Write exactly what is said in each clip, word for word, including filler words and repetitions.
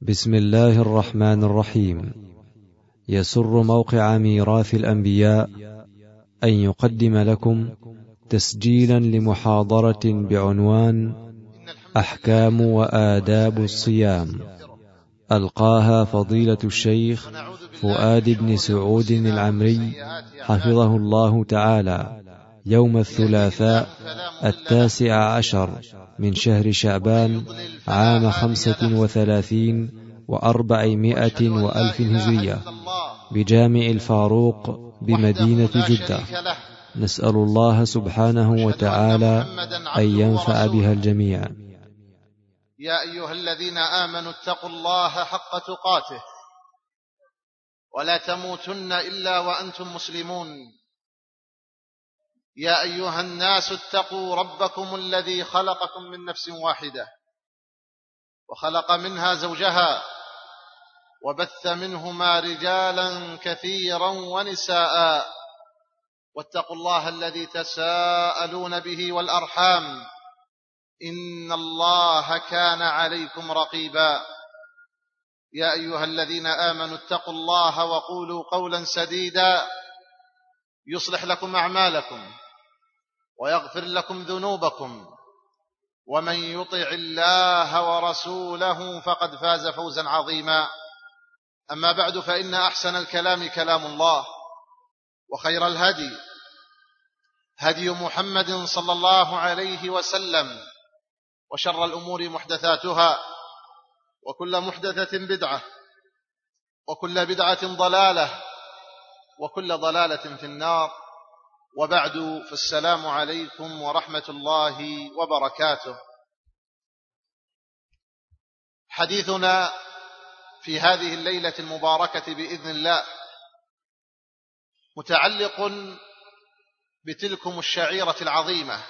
بسم الله الرحمن الرحيم. يسر موقع ميراث الأنبياء أن يقدم لكم تسجيلا لمحاضرة بعنوان أحكام وآداب الصيام، ألقاها فضيلة الشيخ فؤاد بن سعود العمري حفظه الله تعالى يوم الثلاثاء التاسع عشر من شهر شعبان عام خمسة وثلاثين وأربعمائة وألف هجرية بجامع الفاروق بمدينة جدة. نسأل الله سبحانه وتعالى أن ينفع بها الجميع. يا أيها الذين آمنوا اتقوا الله حق تقاته ولا تموتن إلا وأنتم مسلمون. يا أيها الناس اتقوا ربكم الذي خلقكم من نفس واحدة وخلق منها زوجها وبث منهما رجالا كثيرا ونساء، واتقوا الله الذي تساءلون به والأرحام إن الله كان عليكم رقيبا. يا أيها الذين آمنوا اتقوا الله وقولوا قولا سديدا يصلح لكم أعمالكم ويغفر لكم ذنوبكم، ومن يطع الله ورسوله فقد فاز فوزا عظيما. أما بعد، فإن أحسن الكلام كلام الله، وخير الهدي هدي محمد صلى الله عليه وسلم، وشر الأمور محدثاتها، وكل محدثة بدعة، وكل بدعة ضلالة، وكل ضلالة في النار. وبعد، فالسلام عليكم ورحمة الله وبركاته. حديثنا في هذه الليلة المباركة بإذن الله متعلق بتلكم الشعيرة العظيمة،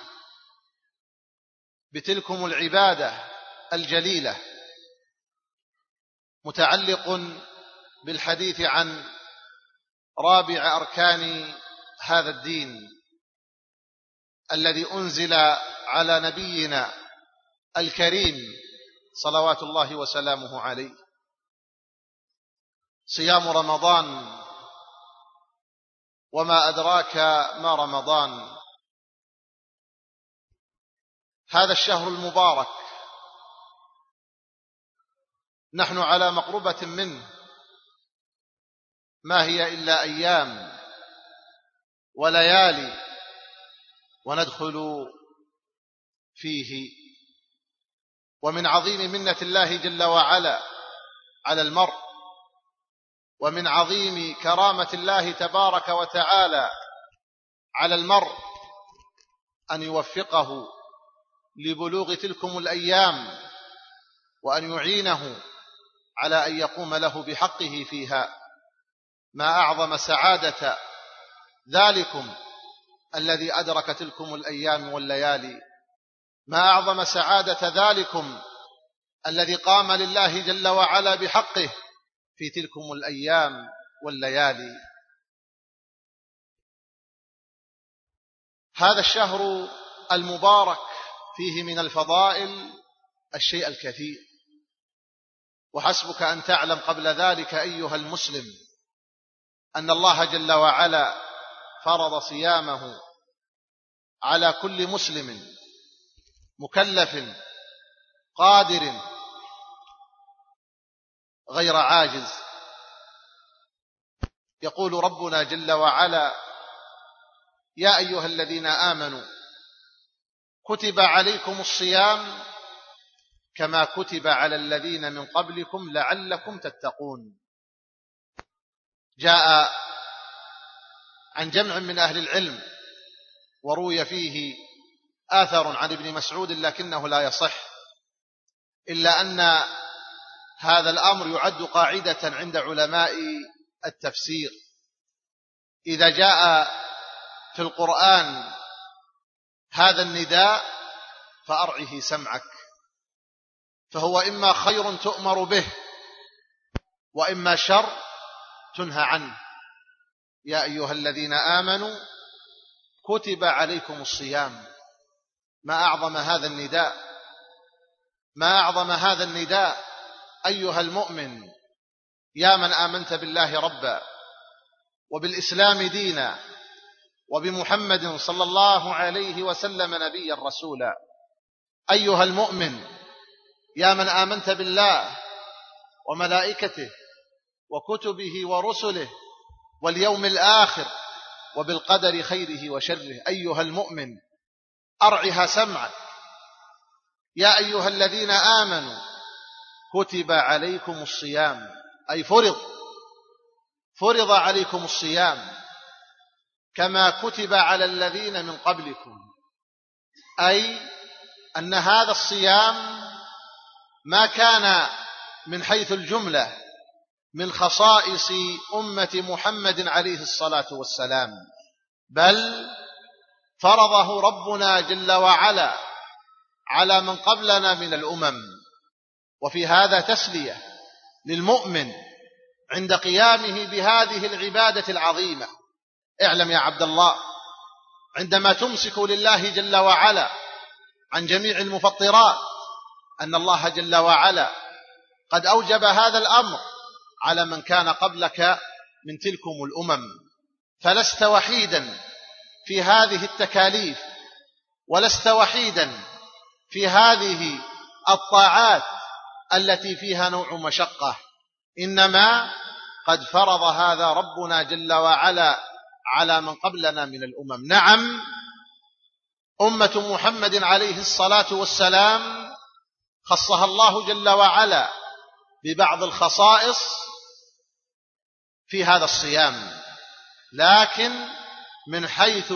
بتلكم العبادة الجليلة، متعلق بالحديث عن رابع أركان هذا الدين الذي أنزل على نبينا الكريم صلوات الله وسلامه عليه، صيام رمضان. وما أدراك ما رمضان؟ هذا الشهر المبارك نحن على مقربة منه، ما هي إلا أيام وليالي وندخل فيه. ومن عظيم منة الله جل وعلا على المرء، ومن عظيم كرامة الله تبارك وتعالى على المرء أن يوفقه لبلوغ تلكم الأيام، وأن يعينه على أن يقوم له بحقه فيها. ما أعظم سعادة ذلكم الذي أدرك تلكم الأيام والليالي، ما أعظم سعادة ذلكم الذي قام لله جل وعلا بحقه في تلكم الأيام والليالي. هذا الشهر المبارك فيه من الفضائل الشيء الكثير، وحسبك أن تعلم قبل ذلك أيها المسلم أن الله جل وعلا فرض صيامه على كل مسلم مكلف قادر غير عاجز. يقول ربنا جل وعلا: يا أيها الذين آمنوا كتب عليكم الصيام كما كتب على الذين من قبلكم لعلكم تتقون. جاء عن جمع من أهل العلم وروي فيه آثر عن ابن مسعود لكنه لا يصح، إلا أن هذا الأمر يعد قاعدة عند علماء التفسير. إذا جاء في القرآن هذا النداء فأرعه سمعك، فهو إما خير تؤمر به وإما شر تنهى عنه. يا أيها الذين آمنوا كتب عليكم الصيام. ما أعظم هذا النداء، ما أعظم هذا النداء أيها المؤمن يا من آمنت بالله ربا وبالإسلام دينا وبمحمد صلى الله عليه وسلم نبيا رسولا، أيها المؤمن يا من آمنت بالله وملائكته وكتبه ورسله واليوم الآخر وبالقدر خيره وشره، أيها المؤمن أرعها سمعك. يا أيها الذين آمنوا كتب عليكم الصيام، أي فرض فرض عليكم الصيام كما كتب على الذين من قبلكم، أي أن هذا الصيام ما كان من حيث الجملة من خصائص أمة محمد عليه الصلاة والسلام، بل فرضه ربنا جل وعلا على من قبلنا من الأمم. وفي هذا تسلية للمؤمن عند قيامه بهذه العبادة العظيمة. اعلم يا عبد الله، عندما تمسك لله جل وعلا عن جميع المفطرات أن الله جل وعلا قد أوجب هذا الأمر على من كان قبلك من تلكم الأمم، فلست وحيدا في هذه التكاليف ولست وحيدا في هذه الطاعات التي فيها نوع مشقة، إنما قد فرض هذا ربنا جل وعلا على من قبلنا من الأمم. نعم، أمة محمد عليه الصلاة والسلام خصها الله جل وعلا ببعض الخصائص في هذا الصيام، لكن من حيث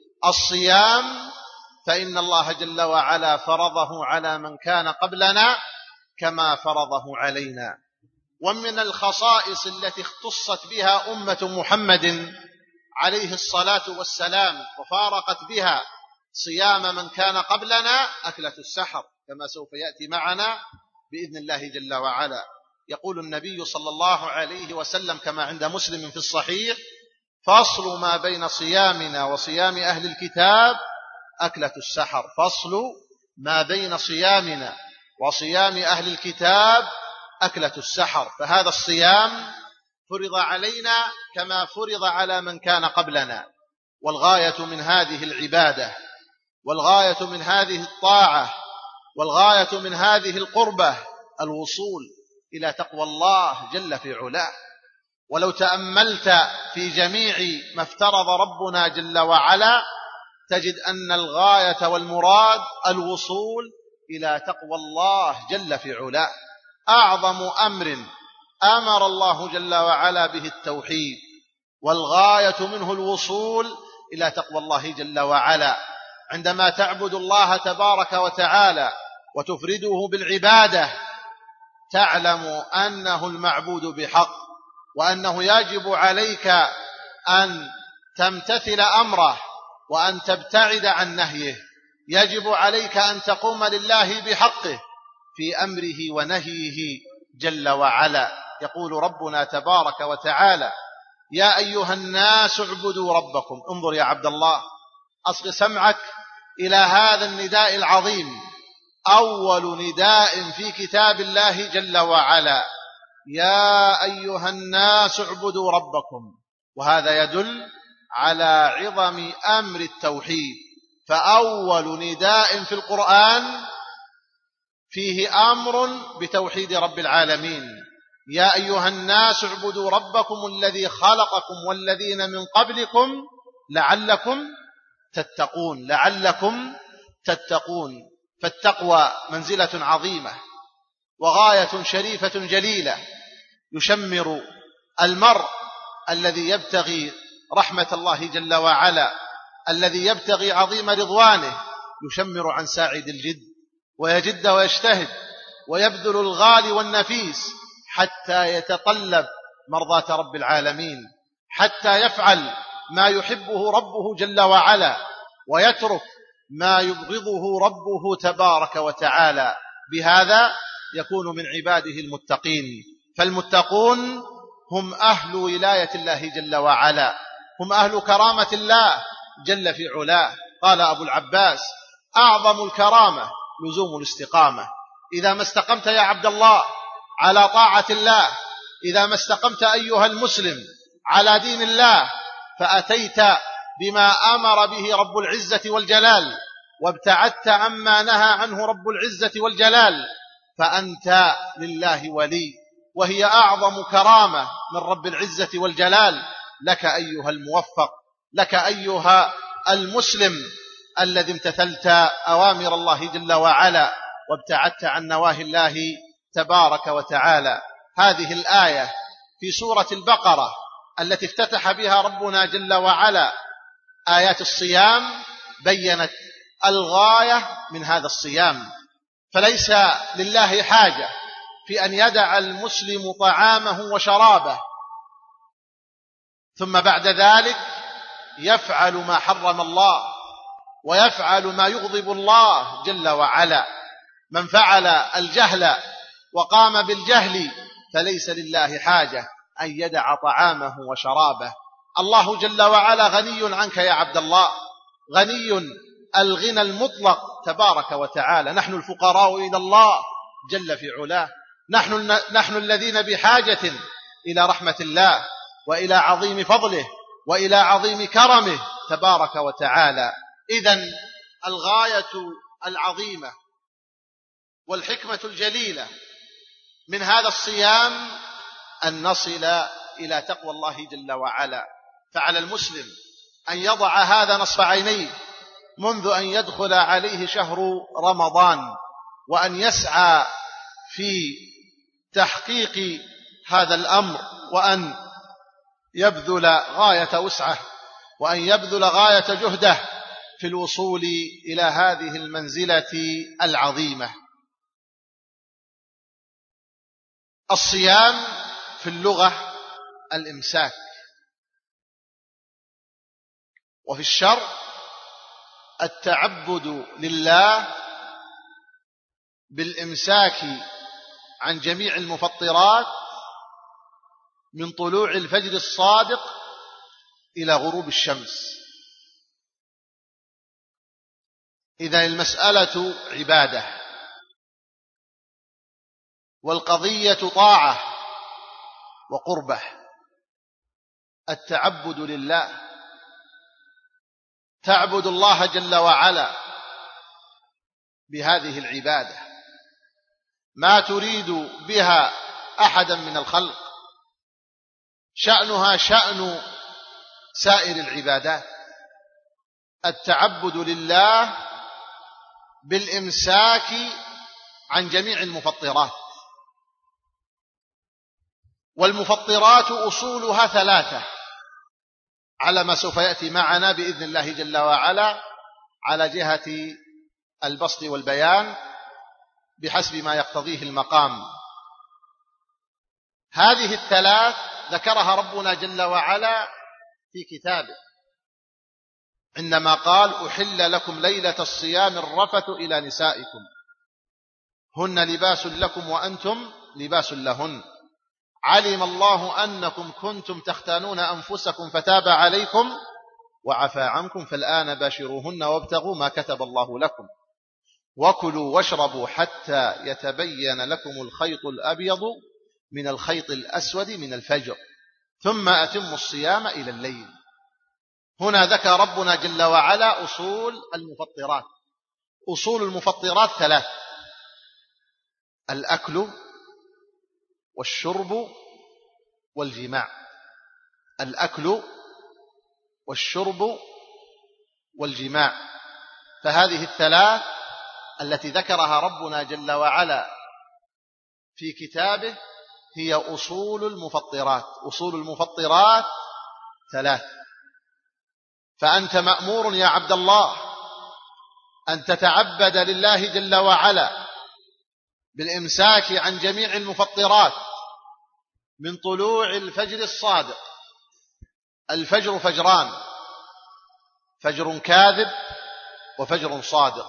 الصيام فإن الله جل وعلا فرضه على من كان قبلنا كما فرضه علينا. ومن الخصائص التي اختصت بها أمة محمد عليه الصلاة والسلام وفارقت بها صيام من كان قبلنا أكلة السحر، كما سوف يأتي معنا بإذن الله جل وعلا. يقول النبي صلى الله عليه وسلم كما عند مسلم في الصحيح: فصل ما بين صيامنا وصيام أهل الكتاب أكلة السحر. فصل ما بين صيامنا وصيام أهل الكتاب أكلة السحر. فهذا الصيام فرض علينا كما فرض على من كان قبلنا، والغاية من هذه العبادة والغاية من هذه الطاعة والغاية من هذه القربة الوصول إلى تقوى الله جل في علاه. ولو تأملت في جميع ما افترض ربنا جل وعلا تجد أن الغاية والمراد الوصول إلى تقوى الله جل في علاه. أعظم أمر أمر الله جل وعلا به التوحيد، والغاية منه الوصول إلى تقوى الله جل وعلا. عندما تعبد الله تبارك وتعالى وتفرده بالعبادة تعلم أنه المعبود بحق، وأنه يجب عليك أن تمتثل أمره وأن تبتعد عن نهيه. يجب عليك أن تقوم لله بحقه في أمره ونهيه جل وعلا. يقول ربنا تبارك وتعالى: يا أيها الناس اعبدوا ربكم. انظر يا عبد الله، أصغ سمعك إلى هذا النداء العظيم، أول نداء في كتاب الله جل وعلا: يا أيها الناس اعبدوا ربكم. وهذا يدل على عظم أمر التوحيد، فأول نداء في القرآن فيه أمر بتوحيد رب العالمين. يا أيها الناس اعبدوا ربكم الذي خلقكم والذين من قبلكم لعلكم تتقون. لعلكم تتقون. فالتقوى منزلة عظيمة وغاية شريفة جليلة يشمر المرء الذي يبتغي رحمة الله جل وعلا، الذي يبتغي عظيم رضوانه، يشمر عن ساعد الجد ويجد ويجتهد ويبذل الغالي والنفيس حتى يتطلب مرضاة رب العالمين، حتى يفعل ما يحبه ربه جل وعلا ويترك ما يبغضه ربه تبارك وتعالى. بهذا يكون من عباده المتقين. فالمتقون هم أهل ولاية الله جل وعلا، هم أهل كرامة الله جل في علاه. قال أبو العباس: أعظم الكرامة لزوم الاستقامة. إذا ما استقمت يا عبد الله على طاعة الله، إذا ما استقمت أيها المسلم على دين الله فأتيت بما أمر به رب العزة والجلال وابتعدت عما نهى عنه رب العزة والجلال، فأنت لله ولي، وهي أعظم كرامة من رب العزة والجلال لك أيها الموفق، لك أيها المسلم الذي امتثلت أوامر الله جل وعلا وابتعدت عن نواهي الله تبارك وتعالى. هذه الآية في سورة البقرة التي افتتح بها ربنا جل وعلا آيات الصيام بيّنت الغاية من هذا الصيام، فليس لله حاجة في أن يدع المسلم طعامه وشرابه ثم بعد ذلك يفعل ما حرم الله ويفعل ما يغضب الله جل وعلا. من فعل الجهل وقام بالجهل فليس لله حاجة أن يدع طعامه وشرابه. الله جل وعلا غني عنك يا عبد الله، غني الغنى المطلق تبارك وتعالى. نحن الفقراء إلى الله جل في علاه، نحن, نحن الذين بحاجة إلى رحمة الله وإلى عظيم فضله وإلى عظيم كرمه تبارك وتعالى. إذن الغاية العظيمة والحكمة الجليلة من هذا الصيام أن نصل إلى تقوى الله جل وعلا. فعلى المسلم أن يضع هذا نصب عينيه منذ أن يدخل عليه شهر رمضان، وأن يسعى في تحقيق هذا الأمر، وأن يبذل غاية وسعه، وأن يبذل غاية جهده في الوصول إلى هذه المنزلة العظيمة. الصيام في اللغة الإمساك، وفي الشرع التعبد لله بالإمساك عن جميع المفطرات من طلوع الفجر الصادق إلى غروب الشمس. إذن المسألة عبادة، والقضية طاعة وقربة. التعبد لله، تعبد الله جل وعلا بهذه العبادة ما تريد بها أحدا من الخلق، شأنها شأن سائر العبادات. التعبد لله بالإمساك عن جميع المفطرات، والمفطرات أصولها ثلاثة على ما سوف يأتي معنا بإذن الله جل وعلا على جهة البسط والبيان بحسب ما يقتضيه المقام. هذه الثلاث ذكرها ربنا جل وعلا في كتابه عندما قال: أحل لكم ليلة الصيام الرفث إلى نسائكم هن لباس لكم وأنتم لباس لهن، علم الله أنكم كنتم تختانون أنفسكم فتاب عليكم وعفى عنكم فالآن باشروهن وابتغوا ما كتب الله لكم وكلوا واشربوا حتى يتبين لكم الخيط الأبيض من الخيط الأسود من الفجر ثم أتموا الصيام إلى الليل. هنا ذكر ربنا جل وعلا أصول المفطرات. أصول المفطرات ثلاث: الأكل والشرب والجماع. الأكل والشرب والجماع، فهذه الثلاث التي ذكرها ربنا جل وعلا في كتابه هي أصول المفطرات. أصول المفطرات ثلاث، فأنت مأمور يا عبد الله أن تتعبد لله جل وعلا بالإمساك عن جميع المفطرات من طلوع الفجر الصادق. الفجر فجران: فجر كاذب وفجر صادق.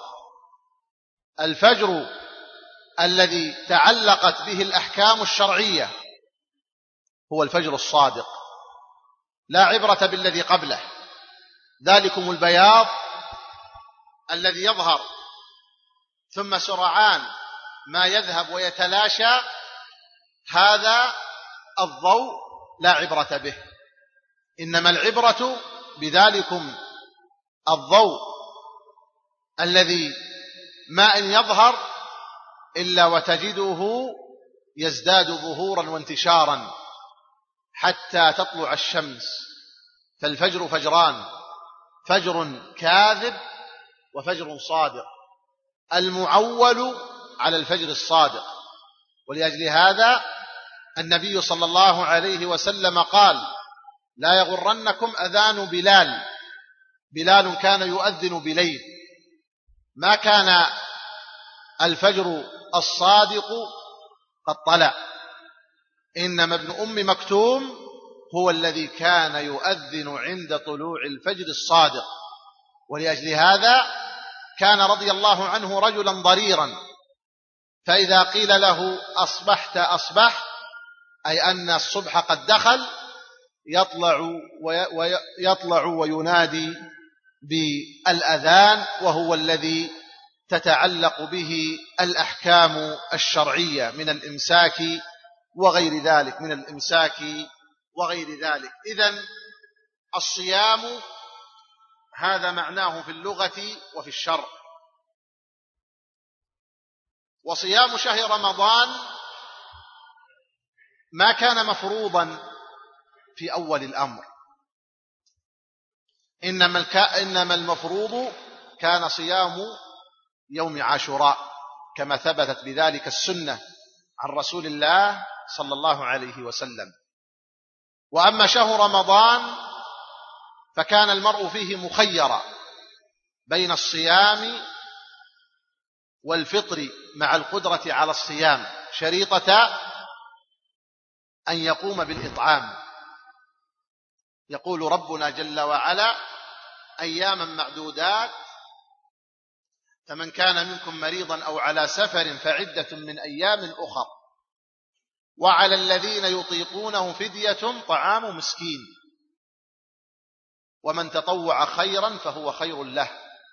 الفجر الذي تعلقت به الأحكام الشرعية هو الفجر الصادق، لا عبرة بالذي قبله، ذلكم البياض الذي يظهر ثم سرعان ما يذهب ويتلاشى هذا الضوء لا عبرة به، إنما العبرة بذلكم الضوء الذي ما إن يظهر إلا وتجده يزداد ظهورا وانتشارا حتى تطلع الشمس. فالفجر فجران، فجر كاذب وفجر صادق، المعول على الفجر الصادق. ولأجل هذا النبي صلى الله عليه وسلم قال: لا يغرنكم أذان بلال. بلال كان يؤذن بليل، ما كان الفجر الصادق قد طلع، إنما ابن أم مكتوم هو الذي كان يؤذن عند طلوع الفجر الصادق. ولأجل هذا كان رضي الله عنه رجلا ضريرا، فإذا قيل له أصبحت أصبح، أي أن الصبح قد دخل، يطلع ويطلع وينادي بالأذان، وهو الذي تتعلق به الأحكام الشرعية من الإمساك وغير ذلك من الإمساك وغير ذلك. إذن الصيام هذا معناه في اللغة وفي الشرع. وصيام شهر رمضان ما كان مفروضا في أول الأمر، إنما المفروض كان صيام يوم عاشوراء، كما ثبتت بذلك السنة عن رسول الله صلى الله عليه وسلم. وأما شهر رمضان فكان المرء فيه مخيرا بين الصيام والفطر مع القدرة على الصيام، شريطة أن يقوم بالإطعام. يقول ربنا جل وعلا: أياما معدودات، فمن كان منكم مريضا أو على سفر فعدة من أيام أخر، وعلى الذين يطيقونه فدية طعام مسكين، ومن تطوع خيرا فهو خير له،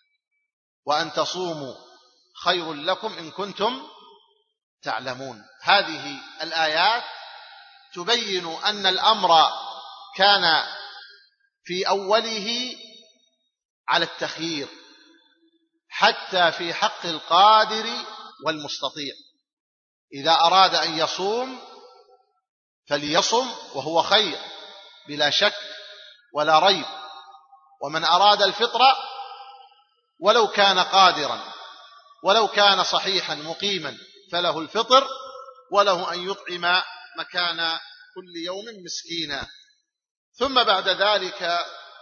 وأن تصوموا خير لكم إن كنتم تعلمون. هذه الآيات تبين أن الأمر كان في أوله على التخيير، حتى في حق القادر والمستطيع. إذا أراد أن يصوم فليصم، وهو خير بلا شك ولا ريب. ومن أراد الفطر ولو كان قادرا ولو كان صحيحا مقيما فله الفطر، وله أن يطعم مكان كل يوم مسكينا. ثم بعد ذلك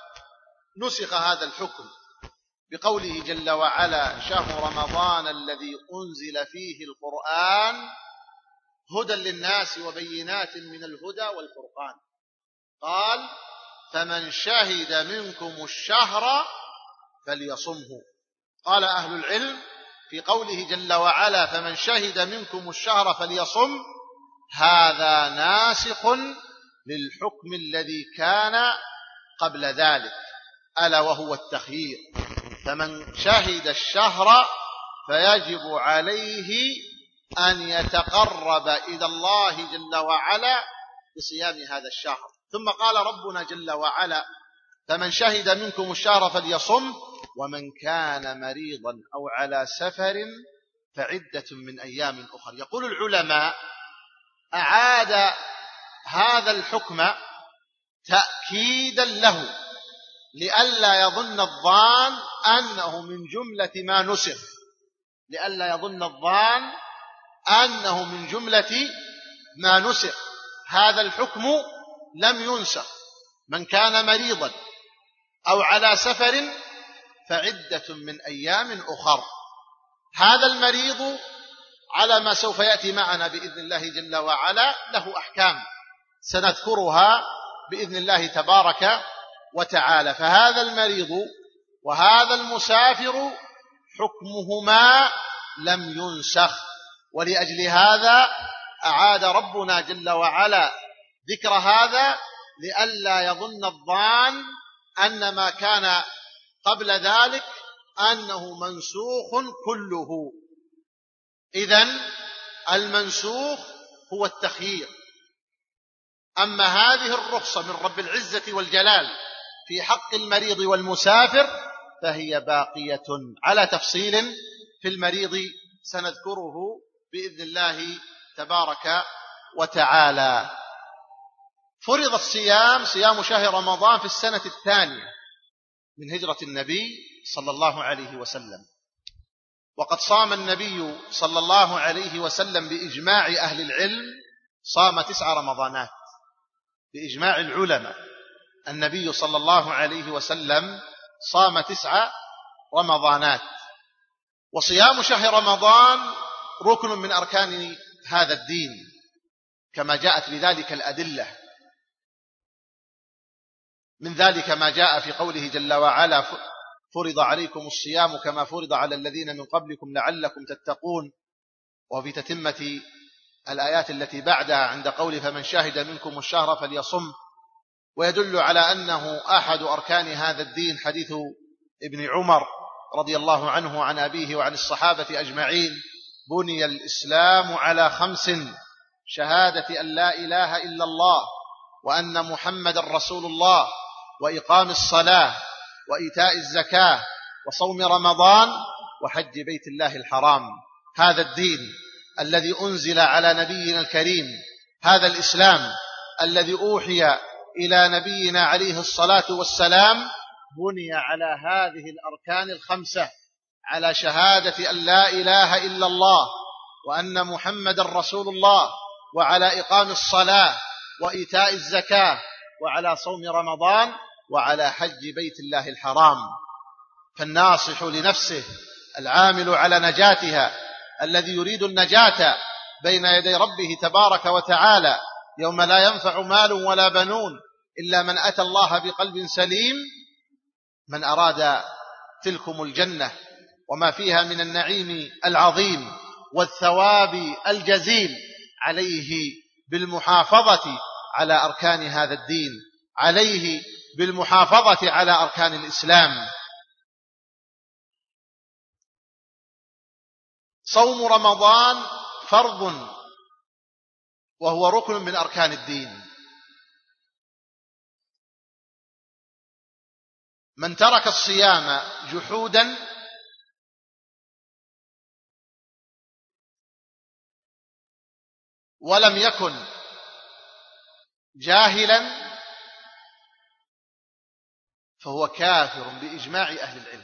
نسخ هذا الحكم بقوله جل وعلا: شهر رمضان الذي أنزل فيه القرآن هدى للناس وبينات من الهدى والفرقان. قال: فمن شهد منكم الشهر فليصمه. قال أهل العلم في قوله جل وعلا: فمن شهد منكم الشهر فليصم، هذا ناسخ للحكم الذي كان قبل ذلك، ألا وهو التخيير. فمن شهد الشهر فيجب عليه أن يتقرب إلى الله جل وعلا بصيام هذا الشهر. ثم قال ربنا جل وعلا: فمن شهد منكم الشهر فليصم، ومن كان مريضا أو على سفر فعدة من أيام أخر. يقول العلماء: أعاد هذا الحكم تأكيدا له، لئلا يظن الظان أنه من جملة ما نسخ، لئلا يظن الظان أنه من جملة ما نسخ. هذا الحكم لم ينسخ. من كان مريضا أو على سفر فعدة من أيام أخر. هذا المريض على ما سوف يأتي معنا بإذن الله جل وعلا له أحكام سنذكرها بإذن الله تبارك وتعالى. فهذا المريض وهذا المسافر حكمهما لم ينسخ، ولأجل هذا أعاد ربنا جل وعلا ذكر هذا لئلا يظن الظان أن ما كان قبل ذلك أنه منسوخ كله. إذن المنسوخ هو التخيير. أما هذه الرخصة من رب العزة والجلال في حق المريض والمسافر فهي باقية على تفصيل في المريض سنذكره بإذن الله تبارك وتعالى. فرض الصيام صيام شهر رمضان في السنة الثانية من هجرة النبي صلى الله عليه وسلم، وقد صام النبي صلى الله عليه وسلم بإجماع أهل العلم صام تسع رمضانات بإجماع العلماء. النبي صلى الله عليه وسلم صام تسع رمضانات. وصيام شهر رمضان ركن من أركان هذا الدين كما جاءت بذلك الأدلة، من ذلك ما جاء في قوله جل وعلا فرض عليكم الصيام كما فرض على الذين من قبلكم لعلكم تتقون، وفي تتمة الآيات التي بعدها عند قوله فمن شهد منكم الشهر فليصم. ويدل على أنه أحد أركان هذا الدين حديث ابن عمر رضي الله عنه عن أبيه وعن الصحابة أجمعين: بني الإسلام على خمس: شهادة أن لا إله إلا الله وأن محمد رسول الله وإقام الصلاة وإيتاء الزكاة وصوم رمضان وحج بيت الله الحرام. هذا الدين الذي أنزل على نبينا الكريم، هذا الإسلام الذي أوحي إلى نبينا عليه الصلاة والسلام بني على هذه الأركان الخمسة، على شهادة أن لا إله إلا الله وأن محمد رسول الله، وعلى إقام الصلاة وإيتاء الزكاة، وعلى صوم رمضان، وعلى حج بيت الله الحرام. فالناصح لنفسه العامل على نجاتها الذي يريد النجاة بين يدي ربه تبارك وتعالى يوم لا ينفع مال ولا بنون إلا من أتى الله بقلب سليم، من أراد تلكم الجنة وما فيها من النعيم العظيم والثواب الجزيل عليه بالمحافظة على أركان هذا الدين، عليه بالمحافظة على أركان الإسلام. صوم رمضان فرض وهو ركن من أركان الدين. من ترك الصيام جحودا ولم يكن جاهلا فهو كافر بإجماع أهل العلم.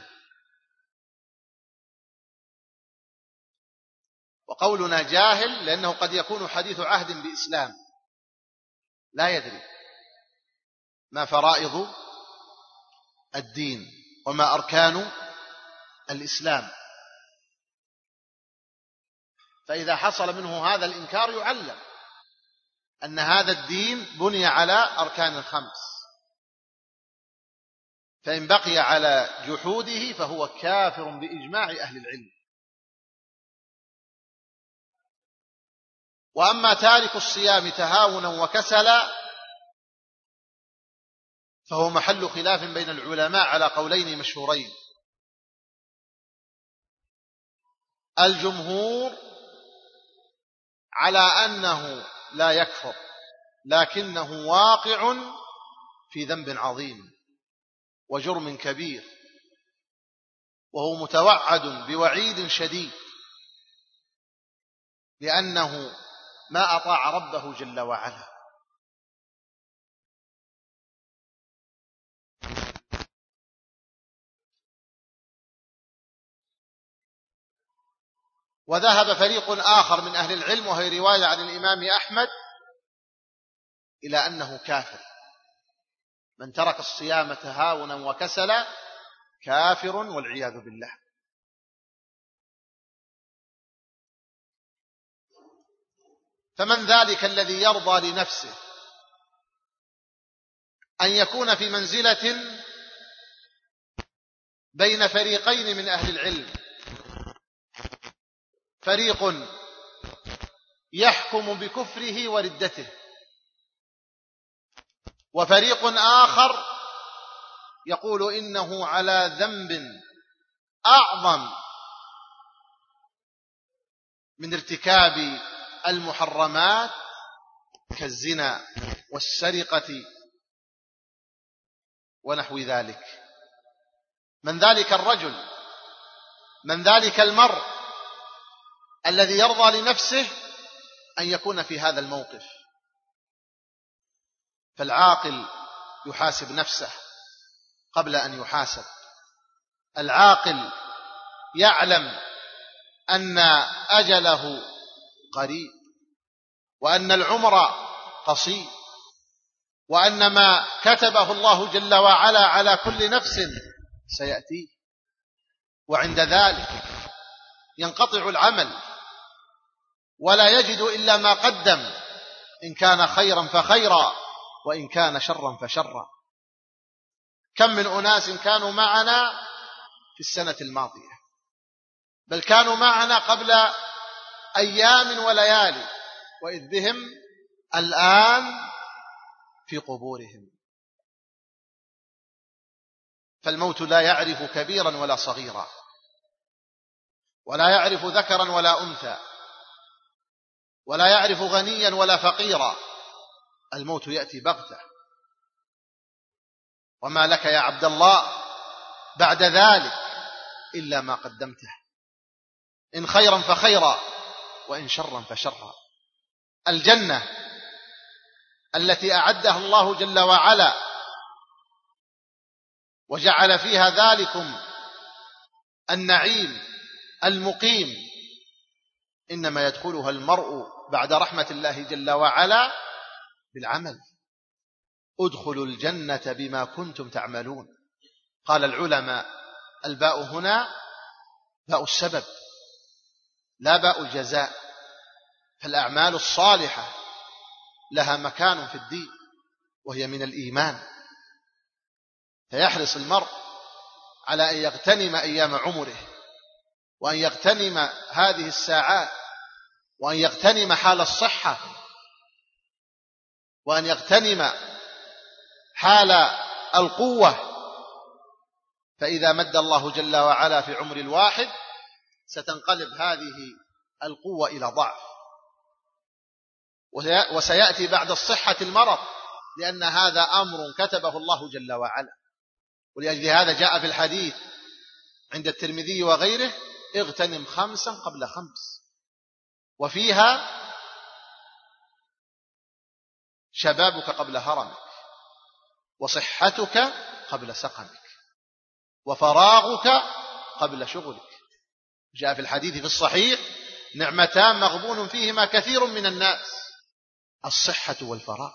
وقولنا جاهل لأنه قد يكون حديث عهد بإسلام لا يدري ما فرائض الدين وما أركان الإسلام، فإذا حصل منه هذا الإنكار يعلم أن هذا الدين بني على أركان الخمس، فإن بقي على جحوده فهو كافر بإجماع أهل العلم. وأما تارك الصيام تهاونا وكسلا فهو محل خلاف بين العلماء على قولين مشهورين. الجمهور على أنه لا يكفر لكنه واقع في ذنب عظيم وجرم كبير، وهو متوعد بوعيد شديد لأنه ما أطاع ربه جل وعلا. وذهب فريق آخر من أهل العلم وهي رواية عن الإمام أحمد إلى أنه كافر. من ترك الصيام تهاونا وكسلا كافر والعياذ بالله. فمن ذلك الذي يرضى لنفسه أن يكون في منزلة بين فريقين من أهل العلم، فريق يحكم بكفره وردته، وفريق آخر يقول إنه على ذنب أعظم من ارتكاب المحرمات كالزنا والسرقة ونحو ذلك. من ذلك الرجل، من ذلك المرء الذي يرضى لنفسه أن يكون في هذا الموقف؟ فالعاقل يحاسب نفسه قبل أن يحاسب. العاقل يعلم أن أجله قريب، وأن العمر قصير، وأن ما كتبه الله جل وعلا على كل نفس سيأتيه، وعند ذلك ينقطع العمل ولا يجد إلا ما قدم، إن كان خيرا فخيرا وإن كان شرا فشرا. كم من أناس كانوا معنا في السنة الماضية، بل كانوا معنا قبل أيام وليالي، وإذ بهم الآن في قبورهم. فالموت لا يعرف كبيرا ولا صغيرا، ولا يعرف ذكرا ولا أنثى، ولا يعرف غنيا ولا فقيرا. الموت يأتي بغتة. وما لك يا عبد الله بعد ذلك إلا ما قدمته، إن خيرا فخيرا وإن شرا فشرا. الجنة التي أعدها الله جل وعلا وجعل فيها ذلكم النعيم المقيم، إنما يدخلها المرء بعد رحمة الله جل وعلا بالعمل. ادخلوا الجنة بما كنتم تعملون. قال العلماء: الباء هنا باء السبب لا باء الجزاء. فالأعمال الصالحة لها مكان في الدين، وهي من الإيمان. فيحرص المرء على أن يغتنم أيام عمره، وأن يغتنم هذه الساعات، وأن يغتنم حال الصحة، وأن يغتنم حال القوة. فإذا مد الله جل وعلا في عمر الواحد ستنقلب هذه القوة إلى ضعف، وسيأتي بعد الصحة المرض، لأن هذا أمر كتبه الله جل وعلا. ولأجل هذا جاء في الحديث عند الترمذي وغيره: اغتنم خمسا قبل خمس. وفيها: شبابك قبل هرمك، وصحتك قبل سقمك، وفراغك قبل شغلك. جاء في الحديث في الصحيح: نعمتان مغبون فيهما كثير من الناس، الصحة والفراغ.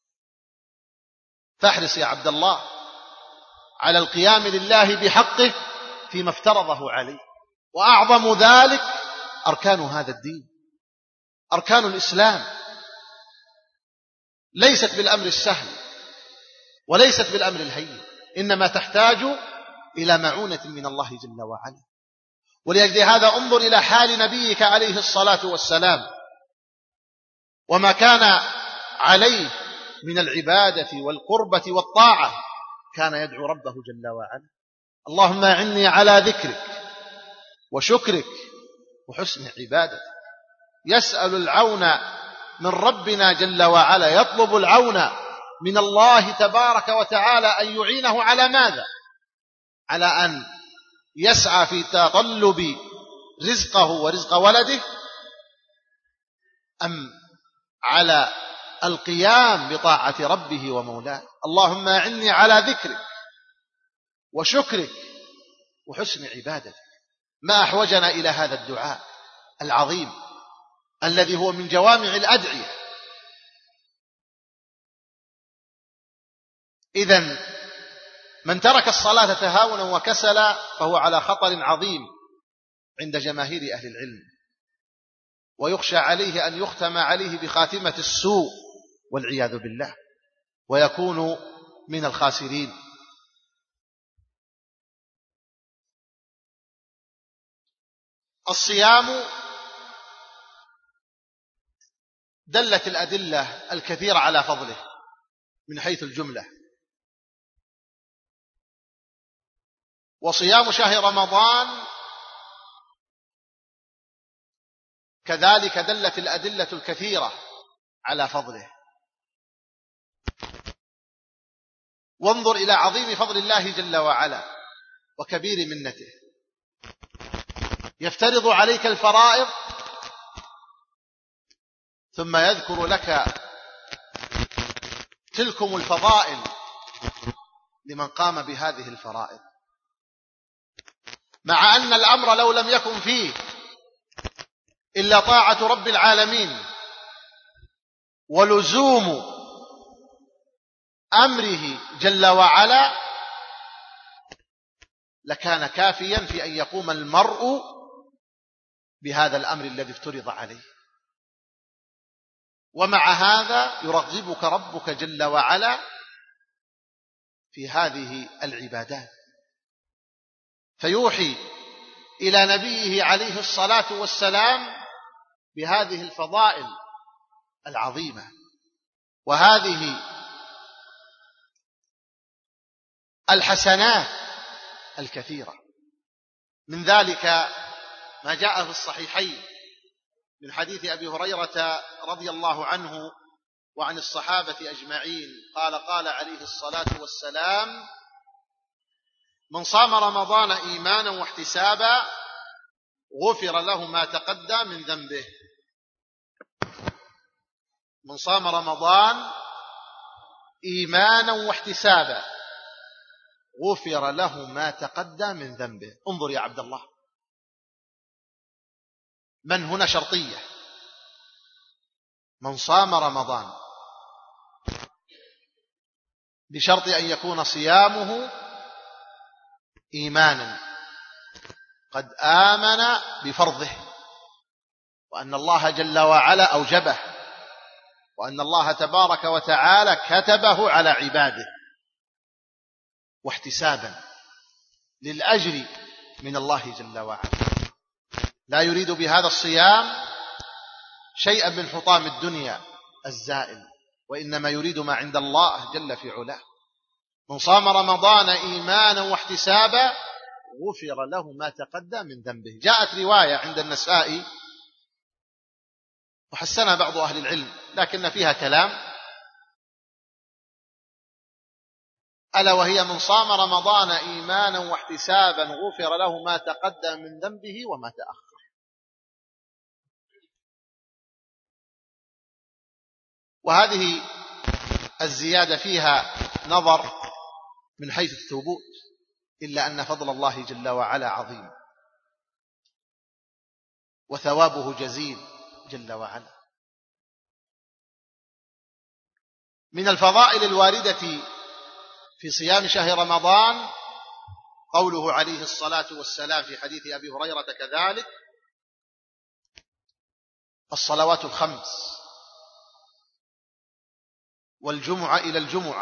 فاحرص يا عبد الله على القيام لله بحقه فيما افترضه عليه. وأعظم ذلك أركان هذا الدين، أركان الإسلام، ليست بالأمر السهل وليست بالأمر الهين، إنما تحتاج إلى معونة من الله جل وعلا. ولأجل هذا انظر إلى حال نبيك عليه الصلاة والسلام، وما كان عليه من العبادة والقربة والطاعة. كان يدعو ربه جل وعلا: اللهم أعني على ذكرك وشكرك وحسن عبادتك. يسأل العون من ربنا جل وعلا، يطلب العون من الله تبارك وتعالى أن يعينه على ماذا؟ على أن يسعى في تطلب رزقه ورزق ولده، أم على القيام بطاعة ربه ومولاه؟ اللهم أعني على ذكرك وشكرك وحسن عبادتك. ما أحوجنا إلى هذا الدعاء العظيم الذي هو من جوامع الأدعية. إذن من ترك الصلاة تهاونا وكسلا فهو على خطر عظيم عند جماهير أهل العلم، ويخشى عليه أن يختم عليه بخاتمة السوء والعياذ بالله، ويكون من الخاسرين. الصيام دلت الأدلة الكثيرة على فضله من حيث الجملة، وصيام شهر رمضان كذلك دلت الأدلة الكثيرة على فضله. وانظر إلى عظيم فضل الله جل وعلا وكبير منته. يفترض عليك الفرائض ثم يذكر لك تلكم الفضائل لمن قام بهذه الفرائض، مع أن الأمر لو لم يكن فيه إلا طاعة رب العالمين ولزوم أمره جل وعلا لكان كافيا في أن يقوم المرء بهذا الأمر الذي افترض عليه. ومع هذا يرغبك ربك جل وعلا في هذه العبادات، فيوحي إلى نبيه عليه الصلاة والسلام بهذه الفضائل العظيمة وهذه الحسنات الكثيرة. من ذلك ما جاء في الصحيحين من حديث أبي هريرة رضي الله عنه وعن الصحابة أجمعين قال قال عليه الصلاة والسلام: من صام رمضان إيمانا واحتسابا غفر له ما تقدم من ذنبه. من صام رمضان إيمانا واحتسابا غفر له ما تقدم من ذنبه. انظر يا عبد الله، من هنا شرطية. من صام رمضان بشرط أن يكون صيامه إيمانا قد آمن بفرضه، وأن الله جل وعلا أوجبه، وأن الله تبارك وتعالى كتبه على عباده، واحتسابا للأجر من الله جل وعلا، لا يريد بهذا الصيام شيئا من حطام الدنيا الزائل، وإنما يريد ما عند الله جل في علاه. من صام رمضان إيمانا واحتسابا غفر له ما تقدم من ذنبه. جاءت رواية عند النسائي وحسنها بعض أهل العلم لكن فيها كلام، ألا وهي: من صام رمضان إيمانا واحتسابا غفر له ما تقدم من ذنبه وما تأخر. وهذه الزيادة فيها نظر من حيث الثبوت، إلا أن فضل الله جل وعلا عظيم وثوابه جزيل جل وعلا. من الفضائل الواردة في صيام شهر رمضان قوله عليه الصلاة والسلام في حديث أبي هريرة كذلك: الصلوات الخمس والجمعة إلى الجمعة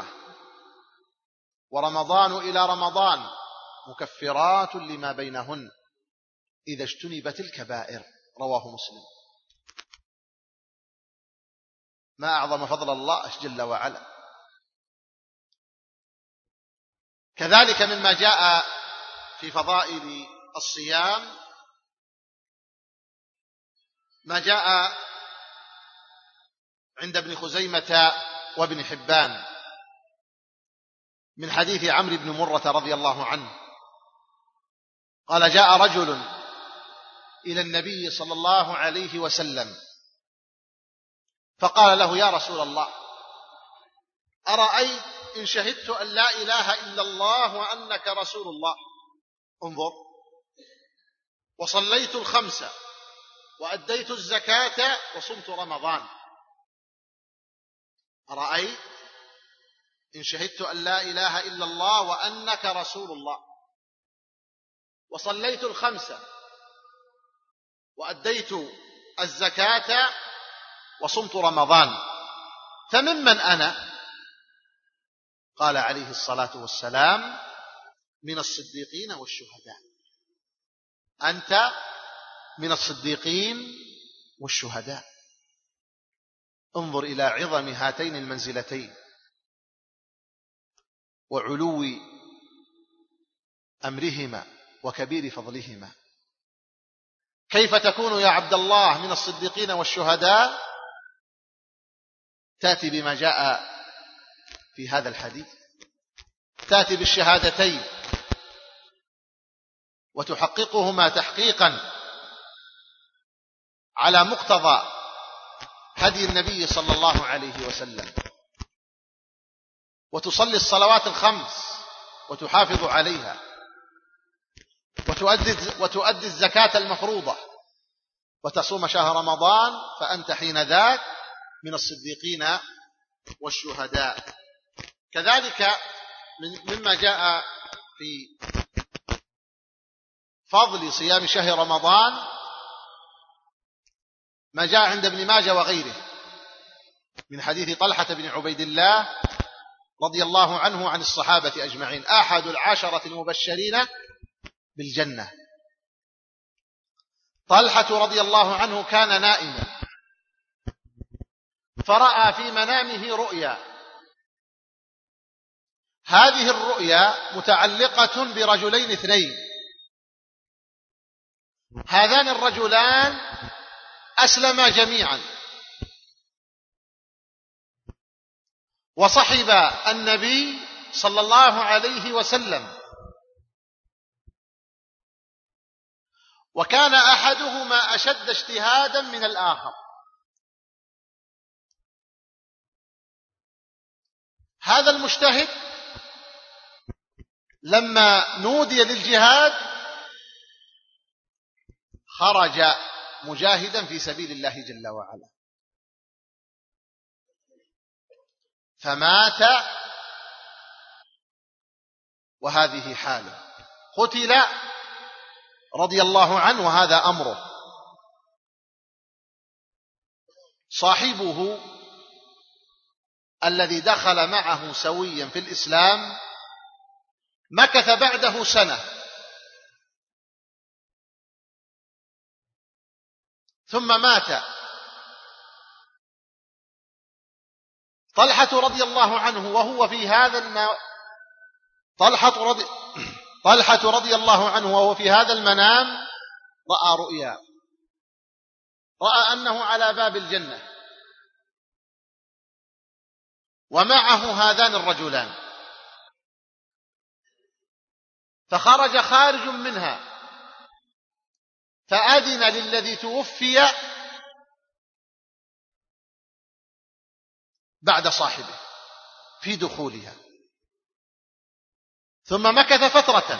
ورمضان إلى رمضان مكفرات لما بينهن إذا اجتنبت الكبائر. رواه مسلم. ما أعظم فضل الله جل وعلا. كذلك مما جاء في فضائل الصيام ما جاء عند ابن خزيمة وابن حبان من حديث عمرو بن مرة رضي الله عنه قال: جاء رجل إلى النبي صلى الله عليه وسلم فقال له: يا رسول الله، أرأيت إن شهدت أن لا إله إلا الله وأنك رسول الله، انظر، وصليت الخمسة وأديت الزكاة وصمت رمضان، أرأيت إن شهدت أن لا إله إلا الله وأنك رسول الله وصليت الخمسة وأديت الزكاة وصمت رمضان فممن أنا؟ قال عليه الصلاة والسلام: من الصديقين والشهداء. أنت من الصديقين والشهداء. انظر إلى عظم هاتين المنزلتين وعلو أمرهما وكبير فضلهما. كيف تكون يا عبد الله من الصديقين والشهداء؟ تأتي بما جاء في هذا الحديث. تأتي بالشهادتين وتحققهما تحقيقا على مقتضى هدي النبي صلى الله عليه وسلم، وتصلي الصلوات الخمس وتحافظ عليها، وتؤدي, وتؤدي الزكاة المفروضة، وتصوم شهر رمضان، فأنت حين ذاك من الصديقين والشهداء. كذلك مما جاء في فضل صيام شهر رمضان ما جاء عند ابن ماجه وغيره من حديث طلحة بن عبيد الله رضي الله عنه عن الصحابة أجمعين، أحد العشرة المبشرين بالجنة. طلحة رضي الله عنه كان نائما فرأى في منامه رؤيا، هذه الرؤيا متعلقة برجلين اثنين، هذان الرجلان أسلما جميعا وصحب النبي صلى الله عليه وسلم، وكان أحدهما أشد اجتهادا من الآخر. هذا المجتهد لما نودي للجهاد خرج مجاهدا في سبيل الله جل وعلا، فمات وهذه حاله، قتل رضي الله عنه وهذا أمره. صاحبه الذي دخل معه سويا في الإسلام مكث بعده سنة ثم مات. طلحة رضي الله عنه وهو في هذا الم... طلحة رضي... طلحة رضي الله عنه وهو في هذا المنام رأى رؤيا، رأى أنه على باب الجنة ومعه هذان الرجلان، فخرج خارج منها فأذن للذي توفي بعد صاحبه في دخولها، ثم مكث فترة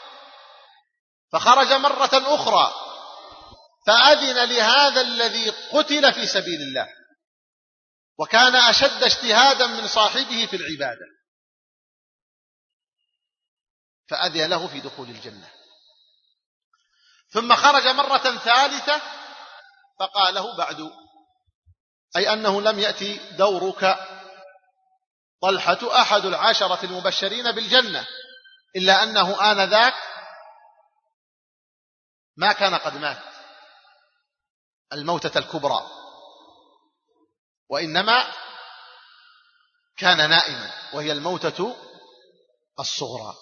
فخرج مرة أخرى فأذن لهذا الذي قتل في سبيل الله وكان أشد اجتهادا من صاحبه في العبادة، فأذن له في دخول الجنة. ثم خرج مرة ثالثة فقال له بعد، أي أنه لم يأتي دورك طلحة أحد العشرة المبشرين بالجنة، إلا أنه آنذاك ما كان قد مات الموتة الكبرى، وإنما كان نائما وهي الموتة الصغرى.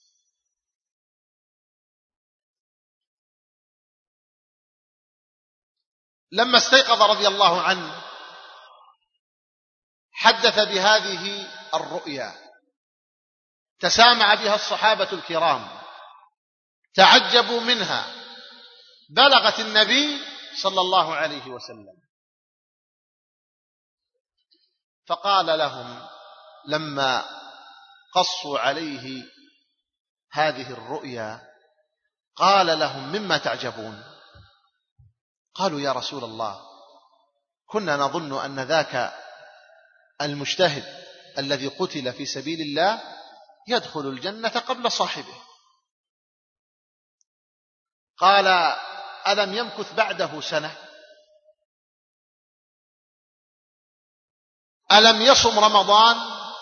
لما استيقظ رضي الله عنه حدث بهذه الرؤيا، تسامع بها الصحابة الكرام، تعجبوا منها، بلغت النبي صلى الله عليه وسلم، فقال لهم لما قصوا عليه هذه الرؤيا قال لهم مما تعجبون؟ قالوا يا رسول الله كنا نظن أن ذاك المجتهد الذي قتل في سبيل الله يدخل الجنة قبل صاحبه. قال ألم يمكث بعده سنة؟ ألم يصم رمضان؟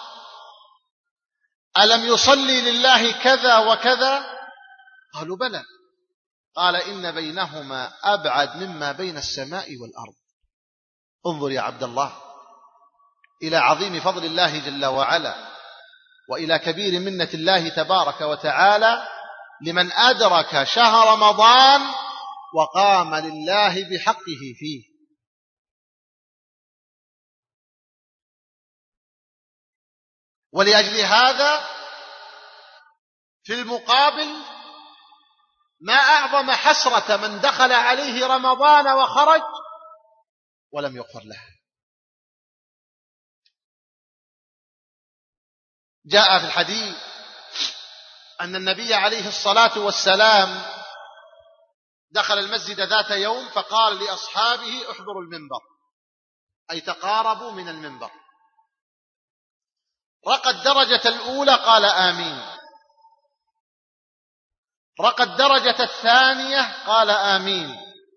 ألم يصلي لله كذا وكذا؟ قالوا بلى. قال إن بينهما أبعد مما بين السماء والأرض. انظر يا عبد الله إلى عظيم فضل الله جل وعلا وإلى كبير منة الله تبارك وتعالى لمن أدرك شهر رمضان وقام لله بحقه فيه. ولأجل هذا في المقابل ما أعظم حسرة من دخل عليه رمضان وخرج ولم يغفر له. جاء في الحديث أن النبي عليه الصلاة والسلام دخل المسجد ذات يوم فقال لأصحابه احضروا المنبر، أي تقاربوا من المنبر. رقى الدرجة الأولى قال آمين، رقى الدرجة الثانية قال آمين،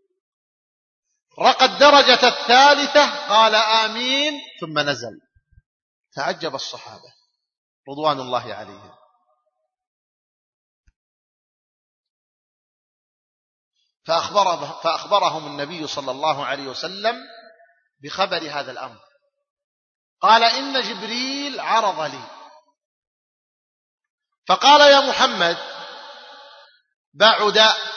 رقى الدرجة الثالثة قال آمين، ثم نزل. تعجب الصحابة رضوان الله عليهم. فأخبره فأخبرهم النبي صلى الله عليه وسلم بخبر هذا الأمر. قال إن جبريل عرض لي فقال يا محمد بعد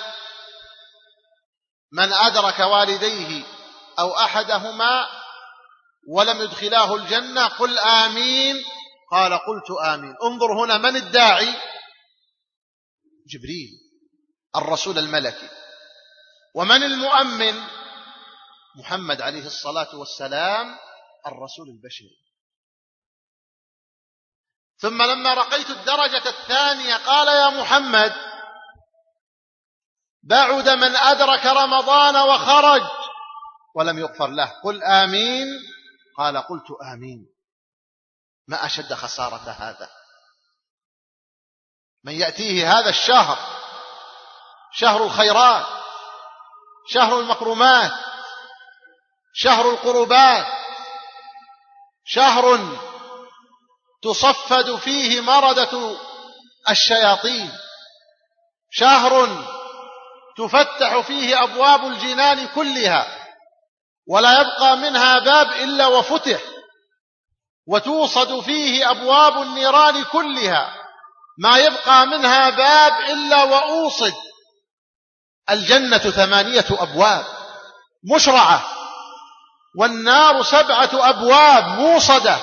من أدرك والديه أو أحدهما ولم يدخلاه الجنة قل آمين. قال قلت آمين. انظر هنا من الداعي؟ جبريل الرسول الملكي. ومن المؤمن؟ محمد عليه الصلاة والسلام الرسول البشري. ثم لما رقيت الدرجة الثانية قال يا محمد بعد من أدرك رمضان وخرج ولم يغفر له قل آمين. قال قلت آمين. ما أشد خسارة هذا، من يأتيه هذا الشهر، شهر الخيرات، شهر المكرمات، شهر القربات، شهر تصفد فيه مردة الشياطين، شهر تفتح فيه أبواب الجنان كلها ولا يبقى منها باب إلا وفتح، وتوصد فيه أبواب النيران كلها ما يبقى منها باب إلا وأوصد. الجنة ثمانية أبواب مشرعة، والنار سبعة أبواب موصدة.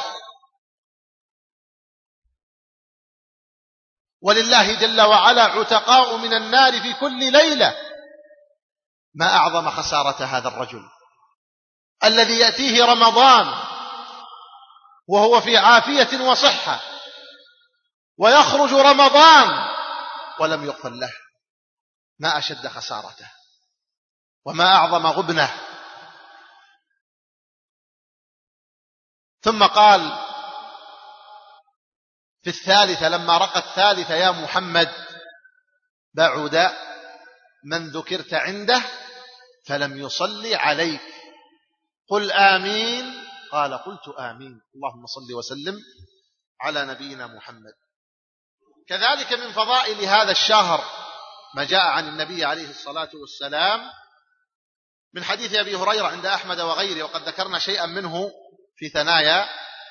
ولله جل وعلا عتقاء من النار في كل ليلة. ما أعظم خسارة هذا الرجل الذي يأتيه رمضان وهو في عافية وصحة، ويخرج رمضان ولم يغفر له. ما أشد خسارته وما أعظم غبنه. ثم قال في الثالثة لما رقى الثالثة يا محمد بعد من ذكرت عنده فلم يصلي عليك قل آمين. قال قلت آمين. اللهم صل وسلم على نبينا محمد. كذلك من فضائل هذا الشهر ما جاء عن النبي عليه الصلاة والسلام من حديث أبي هريرة عند أحمد وغيره، وقد ذكرنا شيئا منه في ثنايا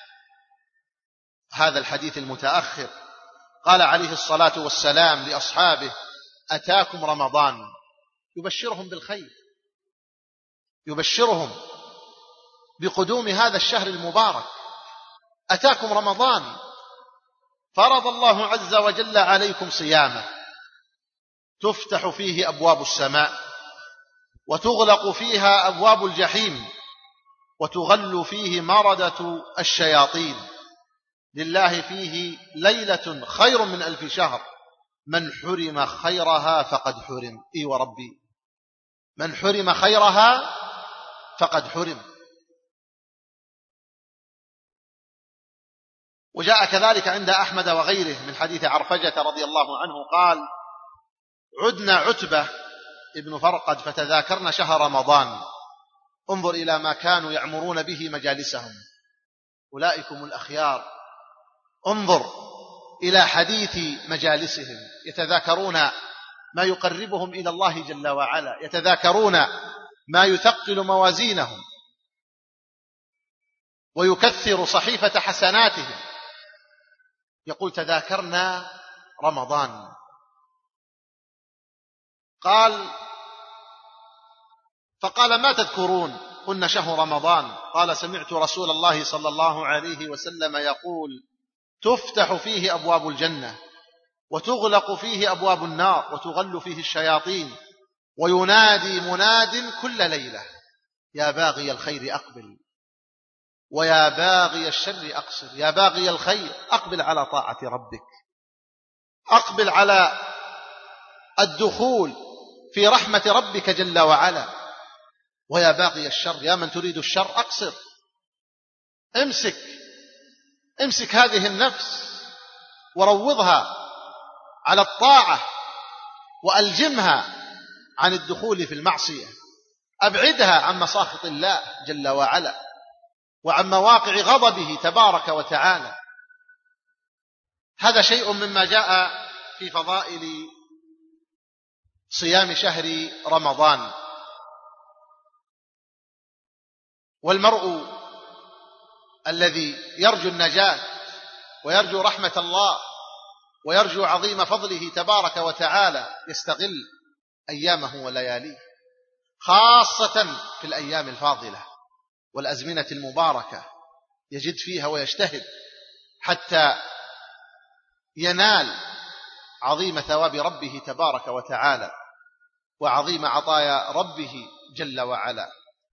هذا الحديث المتأخر. قال عليه الصلاة والسلام لأصحابه أتاكم رمضان، يبشرهم بالخير، يبشرهم بقدوم هذا الشهر المبارك. أتاكم رمضان فرض الله عز وجل عليكم صيامه، تفتح فيه أبواب السماء وتغلق فيها أبواب الجحيم وتغل فيه مردة الشياطين. لله فيه ليلة خير من ألف شهر، من حرم خيرها فقد حرم. إي وربي، من حرم خيرها فقد حرم. وجاء كذلك عند أحمد وغيره من حديث عرفجة رضي الله عنه قال عدنا عتبة ابن فرقد فتذاكرنا شهر رمضان، انظر إلى ما كانوا يعمرون به مجالسهم، أولئكم الأخيار. انظر إلى حديث مجالسهم، يتذاكرون ما يقربهم إلى الله جل وعلا، يتذاكرون ما يثقل موازينهم ويكثر صحيفة حسناتهم. يقول تذاكرنا رمضان. قال فقال ما تذكرون؟ قلنا شهر رمضان. قال سمعت رسول الله صلى الله عليه وسلم يقول تفتح فيه أبواب الجنة وتغلق فيه أبواب النار وتغل فيه الشياطين، وينادي مناد كل ليلة: يا باغي الخير أقبل، ويا باغي الشر أقصر. يا باغي الخير أقبل على طاعة ربك، أقبل على الدخول في رحمة ربك جل وعلا. ويا باغي الشر، يا من تريد الشر أقصر، امسك امسك هذه النفس وروضها على الطاعة، وألجمها عن الدخول في المعصية، أبعدها عن مساخط الله جل وعلا وعن مواقع غضبه تبارك وتعالى. هذا شيء مما جاء في فضائل صيام شهر رمضان. والمرء الذي يرجو النجاة ويرجو رحمة الله ويرجو عظيم فضله تبارك وتعالى يستغل أيامه ولياليه، خاصة في الأيام الفاضلة والأزمنة المباركة، يجد فيها ويجتهد حتى ينال عظيم ثواب ربه تبارك وتعالى وعظيم عطايا ربه جل وعلا.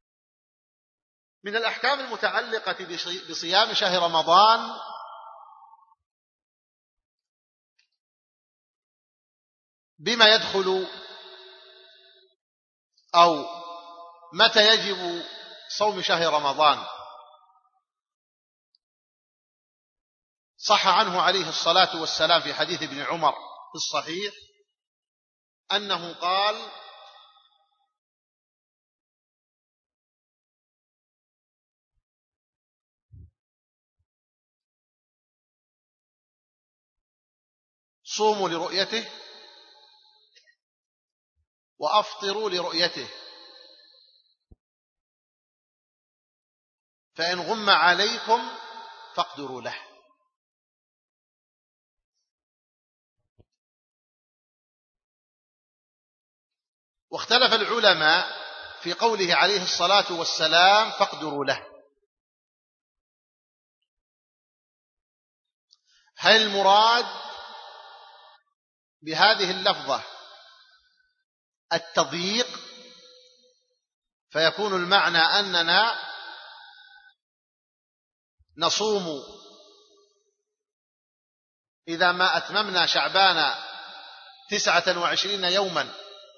من الأحكام المتعلقة بصيام شهر رمضان بما يدخل أو متى يجب صوم شهر رمضان. صح عنه عليه الصلاة والسلام في حديث ابن عمر في الصحيح أنه قال: صوموا لرؤيته وأفطروا لرؤيته، فإن غم عليكم فاقدروا له. واختلف العلماء في قوله عليه الصلاة والسلام فاقدروا له، هل المراد بهذه اللفظة التضييق فيكون المعنى أننا نصوم إذا ما أتممنا شعبان تسعة وعشرين يوما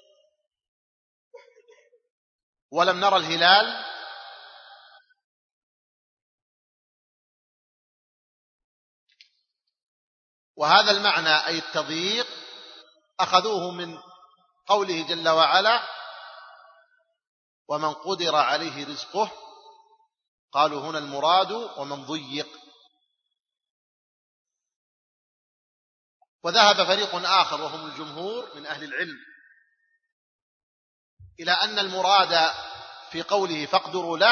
ولم نرى الهلال، وهذا المعنى أي التضييق أخذوه من قوله جل وعلا: ومن قدر عليه رزقه، قالوا هنا المراد ومن ضيق. وذهب فريق آخر وهم الجمهور من أهل العلم إلى أن المراد في قوله فاقدروا له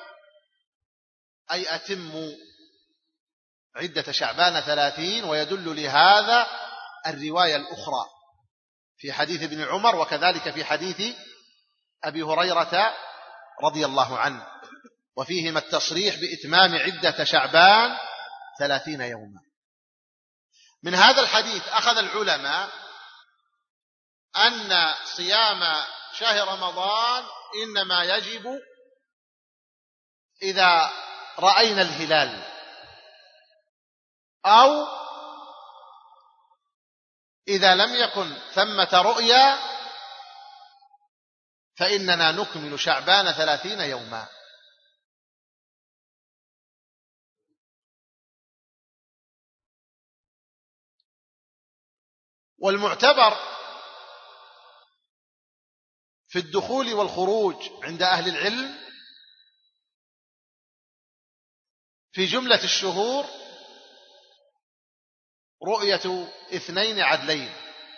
أي أتموا عدة شعبان ثلاثين، ويدل لهذا الرواية الأخرى في حديث ابن عمر وكذلك في حديث أبي هريرة رضي الله عنه، وفيهما التصريح بإتمام عدة شعبان ثلاثين يوما. من هذا الحديث أخذ العلماء أن صيام شهر رمضان إنما يجب إذا رأينا الهلال، أو إذا لم يكن ثمة رؤيا فإننا نكمل شعبان ثلاثين يوما. والمعتبر في الدخول والخروج عند أهل العلم في جملة الشهور رؤية اثنين عدلين،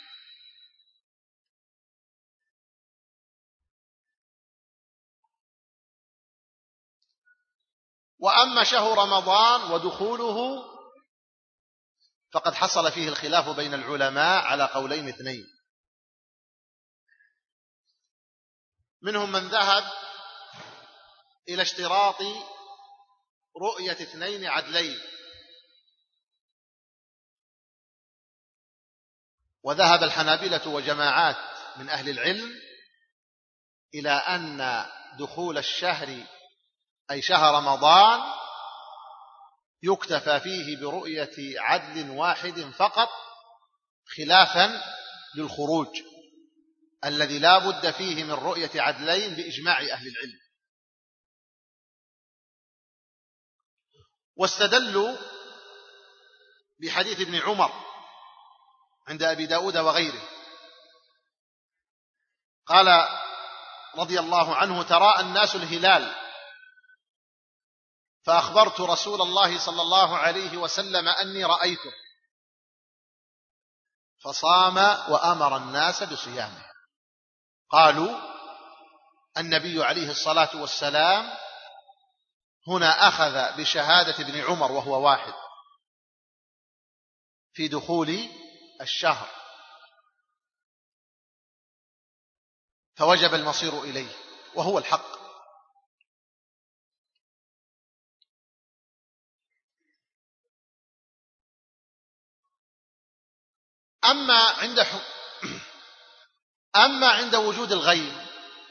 وأما شهر رمضان ودخوله فقد حصل فيه الخلاف بين العلماء على قولين اثنين. منهم من ذهب إلى اشتراط رؤية اثنين عدلين، وذهب الحنابلة وجماعات من أهل العلم إلى أن دخول الشهر أي شهر رمضان يكتفى فيه برؤية عدل واحد فقط، خلافا للخروج الذي لا بد فيه من رؤية عدلين بإجماع أهل العلم. واستدلوا بحديث ابن عمر عند أبي داود وغيره قال رضي الله عنه: تراءى الناس الهلال فأخبرت رسول الله صلى الله عليه وسلم أني رأيته فصام وأمر الناس بصيامه. قالوا: النبي عليه الصلاة والسلام هنا أخذ بشهادة ابن عمر وهو واحد في دخول الشهر، فوجب المصير إليه وهو الحق. أما عند أما عند وجود الغيم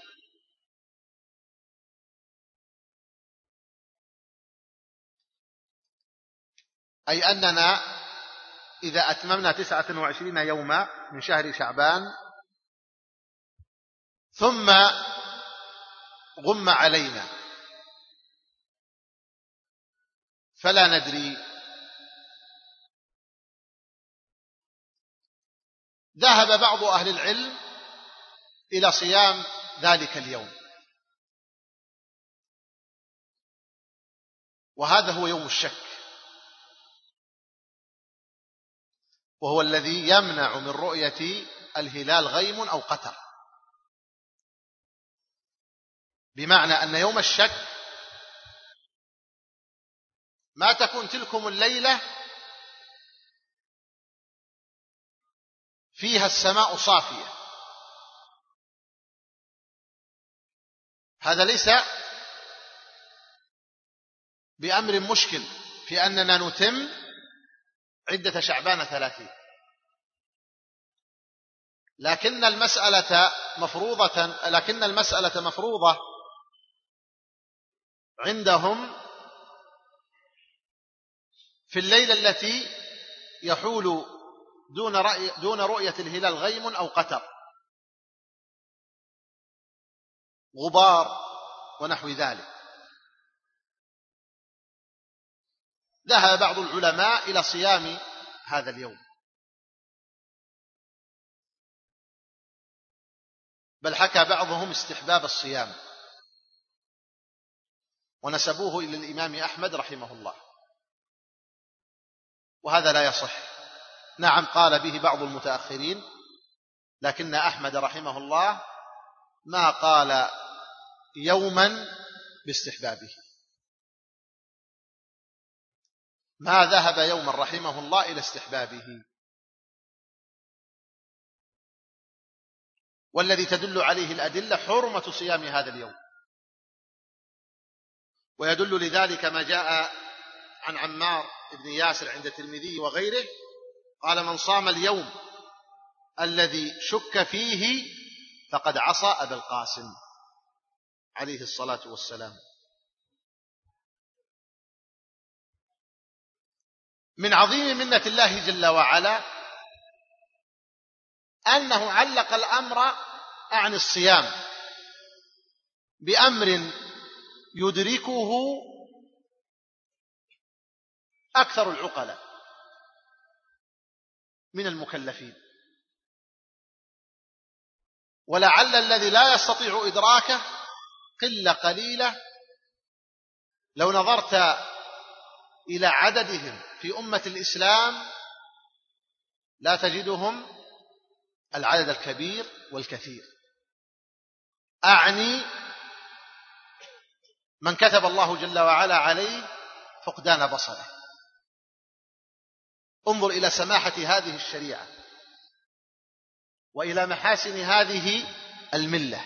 أي أننا إذا أتممنا تسعة وعشرين يوما من شهر شعبان ثم غم علينا فلا ندري، ذهب بعض أهل العلم إلى صيام ذلك اليوم، وهذا هو يوم الشك، وهو الذي يمنع من رؤية الهلال غيم أو قتر، بمعنى أن يوم الشك ما تكون تلكم الليلة فيها السماء صافية، هذا ليس بأمر مشكل في أننا نتم عدة شعبان ثلاثين، لكن المسألة مفروضة لكن المسألة مفروضة عندهم في الليلة التي يحول دون رأي دون رؤية الهلال غيم أو قتر، غبار ونحو ذلك. ذهب بعض العلماء إلى صيام هذا اليوم، بل حكى بعضهم استحباب الصيام ونسبوه إلى الإمام أحمد رحمه الله، وهذا لا يصح. نعم قال به بعض المتأخرين، لكن أحمد رحمه الله ما قال يوما باستحبابه، ما ذهب يوما رحمه الله إلى استحبابه. والذي تدل عليه الأدلة حرمة صيام هذا اليوم، ويدل لذلك ما جاء عن عمار بن ياسر عند الترمذي وغيره قال: من صام اليوم الذي شك فيه فقد عصى أبا القاسم عليه الصلاة والسلام. من عظيم منة الله جل وعلا أنه علق الأمر عن الصيام بأمر يدركه أكثر العقلاء من المكلفين، ولعل الذي لا يستطيع إدراكه قلة قليلة لو نظرت إلى عددهم في أمة الإسلام لا تجدهم العدد الكبير والكثير، أعني من كتب الله جل وعلا عليه فقدان بصره. انظر إلى سماحة هذه الشريعة وإلى محاسن هذه الملة،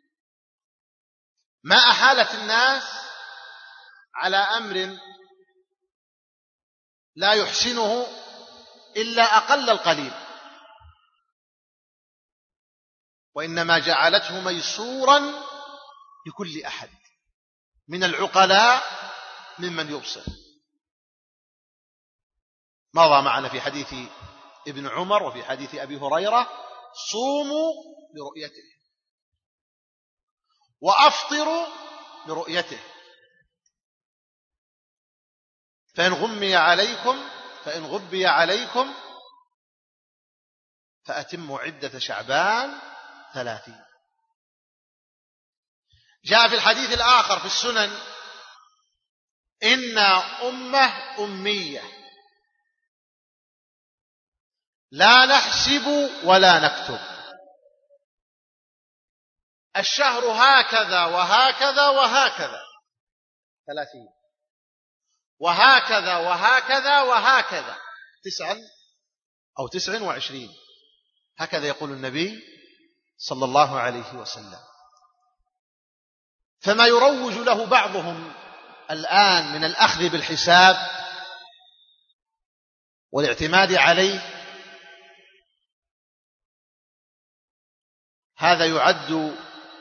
ما أحالت الناس على أمر لا يحسنه إلا أقل القليل، وإنما جعلته ميسورا لكل أحد من العقلاء ممن يبصر. مضى معنا في حديث ابن عمر وفي حديث أبي هريرة: صوموا لرؤيته وأفطروا لرؤيته، فإن غمي عليكم فإن غبي عليكم فأتموا عدة شعبان ثلاثين. جاء في الحديث الآخر في السنن: إنا أمة أمية لا نحسب ولا نكتب، الشهر هكذا وهكذا وهكذا ثلاثين، وهكذا وهكذا وهكذا تسعا أو تسع وعشرين، هكذا يقول النبي صلى الله عليه وسلم. فما يروج له بعضهم الآن من الأخذ بالحساب والاعتماد عليه، هذا يعد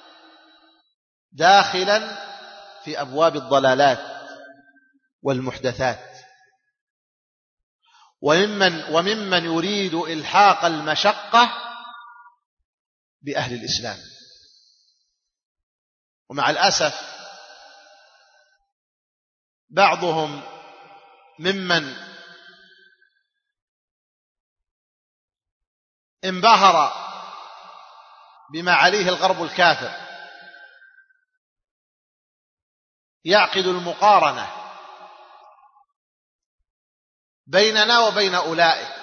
داخلا في أبواب الضلالات والمحدثات، وممن, وممن يريد إلحاق المشقة بأهل الإسلام. ومع الأسف بعضهم ممن انبهر بما عليه الغرب الكافر يعقد المقارنة بيننا وبين أولئك،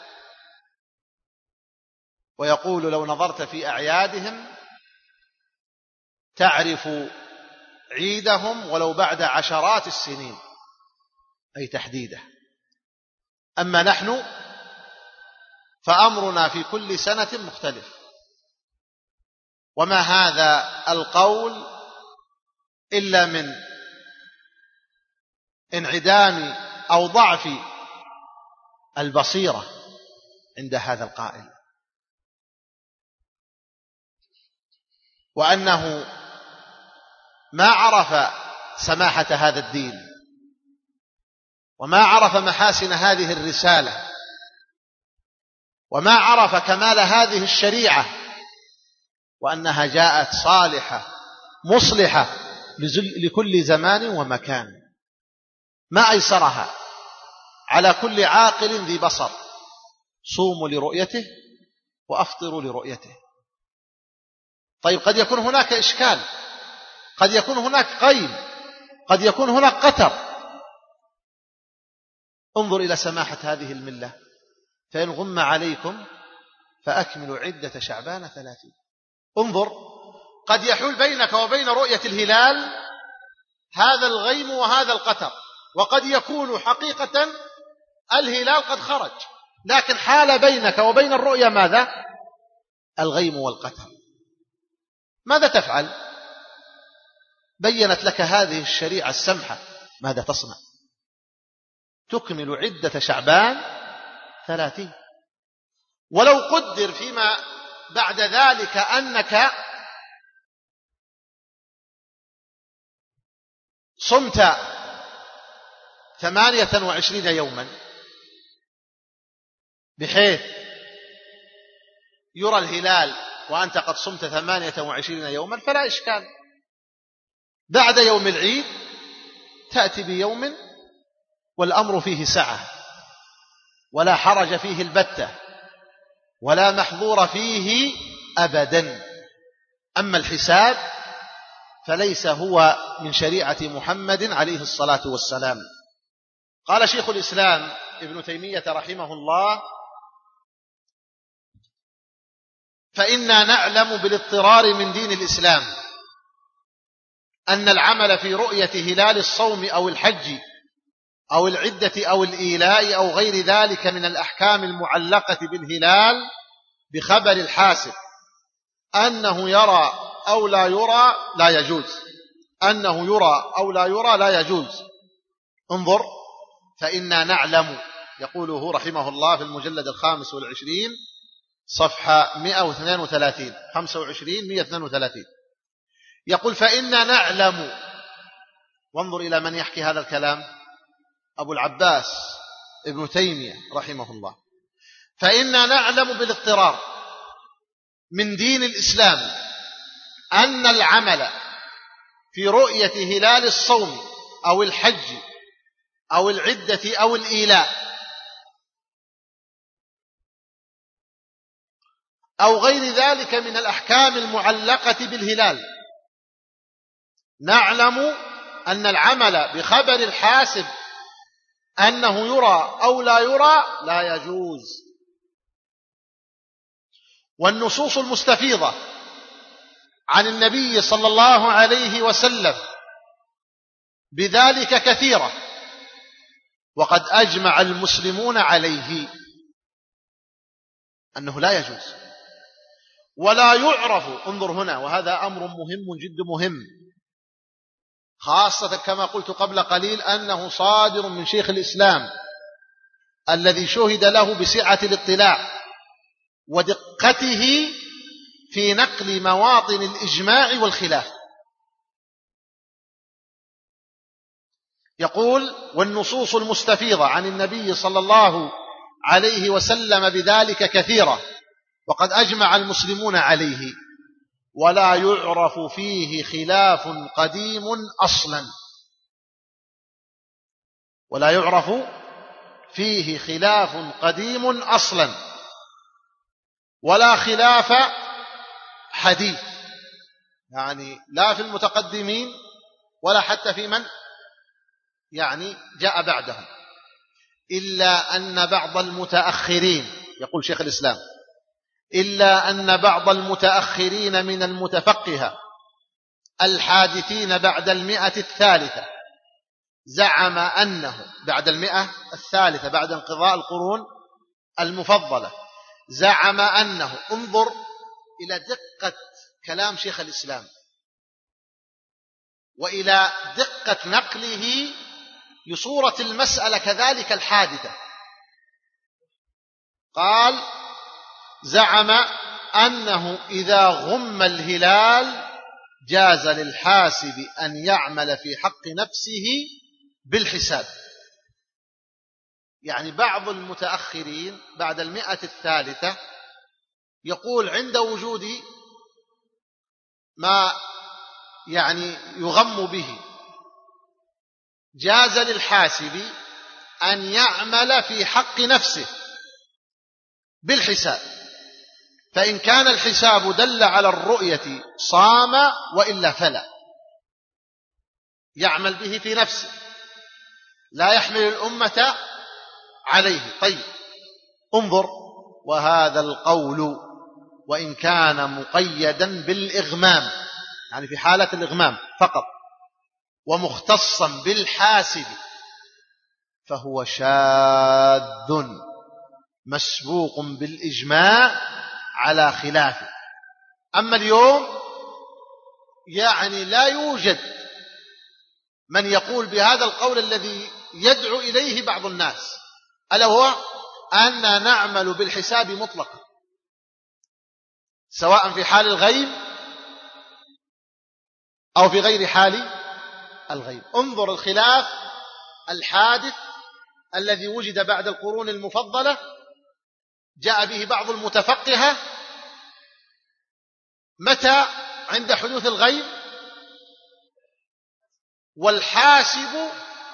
ويقول: لو نظرت في أعيادهم تعرف عيدهم ولو بعد عشرات السنين، أي تحديده. أما نحن فأمرنا في كل سنة مختلف. وما هذا القول إلا من انعدام أو ضعف البصيرة عند هذا القائل، وأنه ما عرف سماحة هذا الدين، وما عرف محاسن هذه الرسالة، وما عرف كمال هذه الشريعة، وأنها جاءت صالحة مصلحة لكل زمان ومكان. ما أيسرها على كل عاقل ذي بصر: صوموا لرؤيته وأفطروا لرؤيته. طيب، قد يكون هناك إشكال، قد يكون هناك قيم، قد يكون هناك قتر. انظر إلى سماحة هذه الملة: فإن غم عليكم فأكملوا عدة شعبان ثلاثين. انظر، قد يحول بينك وبين رؤية الهلال هذا الغيم وهذا القتر، وقد يكون حقيقة الهلال قد خرج، لكن حال بينك وبين الرؤية ماذا؟ الغيم والقتر. ماذا تفعل؟ بينت لك هذه الشريعة السمحة، ماذا تصنع؟ تكمل عدة شعبان ثلاثين. ولو قدر فيما بعد ذلك أنك صمت ثمانية وعشرين يوما بحيث يرى الهلال وأنت قد صمت ثمانية وعشرين يوما فلا إشكال. بعد يوم العيد تأتي بيوم والأمر فيه سعة، ولا حرج فيه البتة، ولا محظور فيه أبدا. أما الحساب فليس هو من شريعة محمد عليه الصلاة والسلام. قال شيخ الإسلام ابن تيمية رحمه الله: فإنا نعلم بالاضطرار من دين الإسلام أن العمل في رؤية هلال الصوم أو الحج أو العدة أو الإيلاء أو غير ذلك من الأحكام المعلقة بالهلال بخبر الحاسب أنه يرى أو لا يرى لا يجوز، أنه يرى أو لا يرى لا يجوز. انظر: فإنا نعلم، يقوله رحمه الله في المجلد الخامس والعشرين صفحة مئة واثنين وثلاثين خمسة وعشرين مئة واثنين وثلاثين، يقول: فإنا نعلم، وانظر إلى من يحكي هذا الكلام، أبو العباس ابن تيمية رحمه الله، فإنا نعلم بالاضطرار من دين الإسلام أن العمل في رؤية هلال الصوم أو الحج أو العدة أو الإيلاء أو غير ذلك من الأحكام المعلقة بالهلال، نعلم أن العمل بخبر الحاسب أنه يرى أو لا يرى لا يجوز. والنصوص المستفيضة عن النبي صلى الله عليه وسلم بذلك كثيرة، وقد أجمع المسلمون عليه أنه لا يجوز ولا يعرف. انظر هنا، وهذا أمر مهم جد مهم، خاصة كما قلت قبل قليل أنه صادر من شيخ الإسلام الذي شهد له بسعة الاطلاع ودقته في نقل مواطن الإجماع والخلاف. يقول: والنصوص المستفيضة عن النبي صلى الله عليه وسلم بذلك كثيرة، وقد أجمع المسلمون عليه، ولا يعرف فيه خلاف قديم أصلا، ولا يعرف فيه خلاف قديم أصلا، ولا خلاف حديث، يعني لا في المتقدمين ولا حتى في من يعني جاء بعدهم، إلا أن بعض المتأخرين، يقول شيخ الإسلام، إلا أن بعض المتأخرين من المتفقهة الحادثين بعد المئة الثالثة زعم أنه بعد المئة الثالثة بعد انقضاء القرون المفضلة زعم أنه، انظر إلى دقة كلام شيخ الإسلام وإلى دقة نقله لصورة المسألة كذلك الحادثة، قال: زعم أنه إذا غم الهلال جاز للحاسب أن يعمل في حق نفسه بالحساب. يعني بعض المتأخرين بعد المئة الثالثة يقول عند وجود ما يعني يغم به جاز للحاسب أن يعمل في حق نفسه بالحساب، فإن كان الحساب دل على الرؤية صام، وإلا فلا، يعمل به في نفسه لا يحمل الأمة عليه. طيب انظر، وهذا القول وإن كان مقيدا بالإغمام، يعني في حالة الإغمام فقط، ومختصا بالحاسب، فهو شاذ مسبوق بالإجماع على خلافه. أما اليوم يعني لا يوجد من يقول بهذا القول الذي يدعو إليه بعض الناس، ألا هو أن نعمل بالحساب مطلقا سواء في حال الغيب أو في غير حال الغيب. انظر الخلاف الحادث الذي وجد بعد القرون المفضلة، جاء به بعض المتفقهة متى؟ عند حدوث الغيب، والحاسب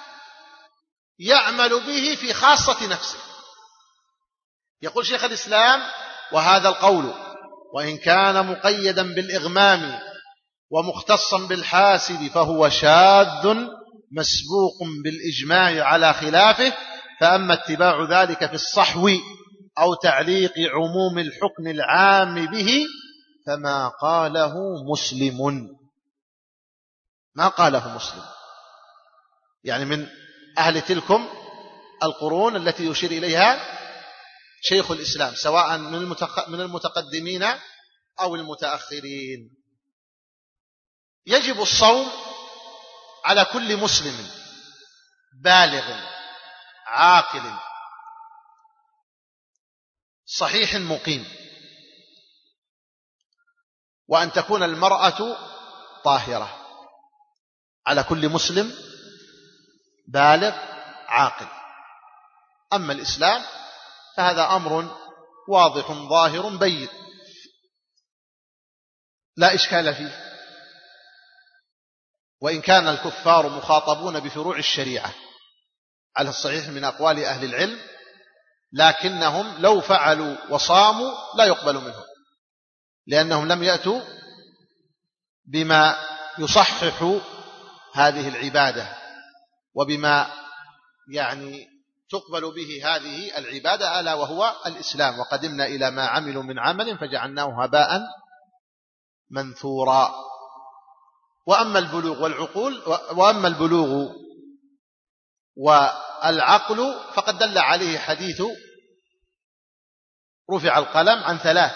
يعمل به في خاصة نفسه. يقول شيخ الإسلام: وهذا القول وإن كان مقيدا بالإغمام ومختصا بالحاسب فهو شاذ مسبوق بالإجماع على خلافه، فأما اتباع ذلك في الصحو أو تعليق عموم الحكم العام به فما قاله مسلم، ما قاله مسلم، يعني من أهل تلكم القرون التي يشير إليها شيخ الإسلام، سواء من المتقدمين أو المتأخرين. يجب الصوم على كل مسلم بالغ عاقل صحيح مقيم، وأن تكون المرأة طاهرة على كل مسلم بالغ عاقل. أما الإسلام فهذا أمر واضح ظاهر بين لا إشكال فيه، وإن كان الكفار مخاطبون بفروع الشريعة على الصحيح من أقوال أهل العلم، لكنهم لو فعلوا وصاموا لا يقبل منهم، لأنهم لم يأتوا بما يصحح هذه العبادة وبما يعني تقبل به هذه العبادة، ألا وهو الإسلام. وقدمنا إلى ما عملوا من عمل فجعلناه هباء منثورا. وأما البلوغ والعقول وأما البلوغ والعقل فقد دل عليه حديث رفع القلم عن ثلاث،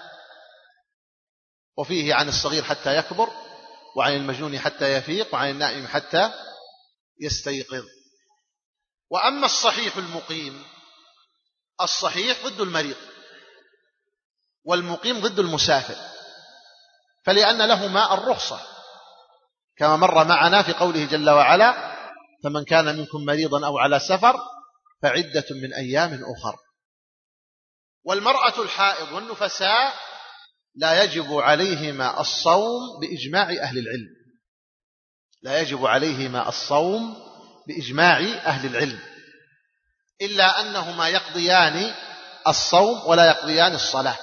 وفيه عن الصغير حتى يكبر، وعن المجنون حتى يفيق، وعن النائم حتى يستيقظ. وأما الصحيح المقيم، الصحيح ضد المريض، والمقيم ضد المسافر، فلأن لهما الرخصة كما مر معنا في قوله جل وعلا: فمن كان منكم مريضا أو على سفر فعدة من أيام أخر. والمرأة الحائض والنفساء لا يجب عليهما الصوم بإجماع أهل العلم، لا يجب عليهما الصوم بإجماع أهل العلم، إلا أنهما يقضيان الصوم ولا يقضيان الصلاة.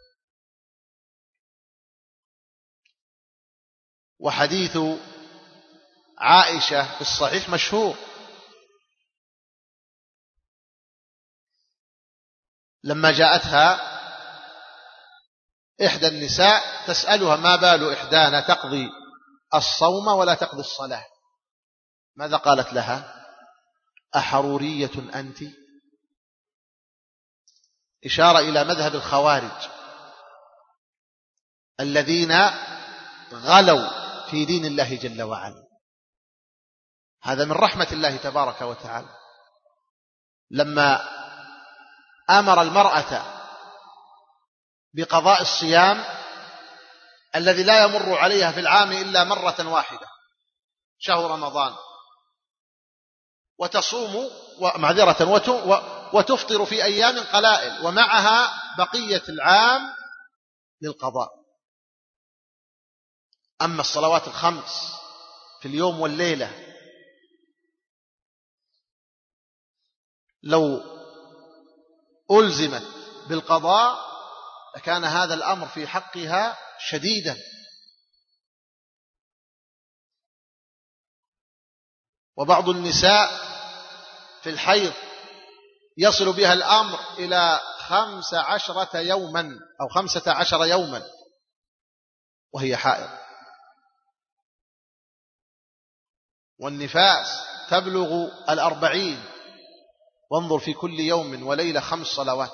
وحديث عائشة في الصحيح مشهور، لما جاءتها إحدى النساء تسألها: ما بال إحدانا تقضي الصوم ولا تقضي الصلاة؟ ماذا قالت لها؟ أحرورية أنت؟ إشارة إلى مذهب الخوارج الذين غلوا في دين الله جل وعلا. هذا من رحمة الله تبارك وتعالى، لما أمر المرأة بقضاء الصيام الذي لا يمر عليها في العام إلا مرة واحدة، شهر رمضان، وتصوم معذرة وتفطر في أيام قلائل، ومعها بقية العام للقضاء. أما الصلوات الخمس في اليوم والليلة لو ألزمت بالقضاء لكان هذا الأمر في حقها شديدا. وبعض النساء في الحيض يصل بها الأمر إلى خمس عشرة يوما أو خمسة عشر يوما وهي حائض. والنفاس تبلغ الأربعين، وانظر في كل يوم وليلة خمس صلوات،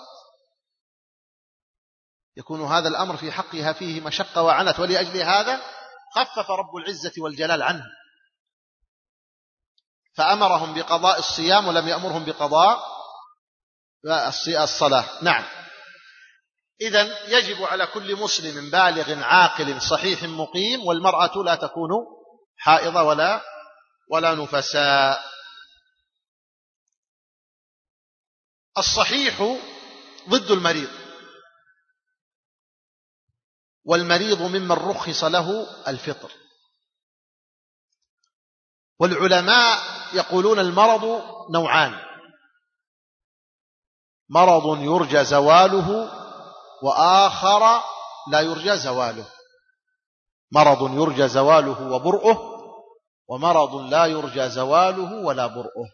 يكون هذا الأمر في حقها فيه مشقة وعنت، ولأجل هذا خفف رب العزة والجلال عنه فأمرهم بقضاء الصيام ولم يأمرهم بقضاء الصلاة. نعم، إذن يجب على كل مسلم بالغ عاقل صحيح مقيم، والمرأة لا تكون حائضة ولا ولا نفساء. الصحيح ضد المريض، والمريض ممن رخص له الفطر. والعلماء يقولون المرض نوعان: مرض يرجى زواله وآخر لا يرجى زواله. مرض يرجى زواله وبرؤه، ومرض لا يرجى زواله ولا برؤه.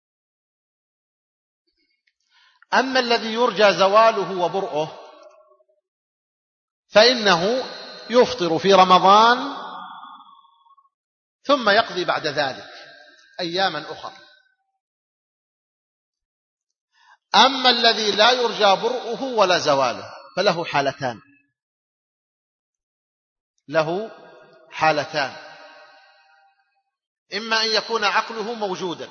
أما الذي يرجى زواله وبرؤه فإنه يفطر في رمضان ثم يقضي بعد ذلك أياما أخرى. أما الذي لا يرجى برؤه ولا زواله فله حالتان، له حالتان: إما أن يكون عقله موجودا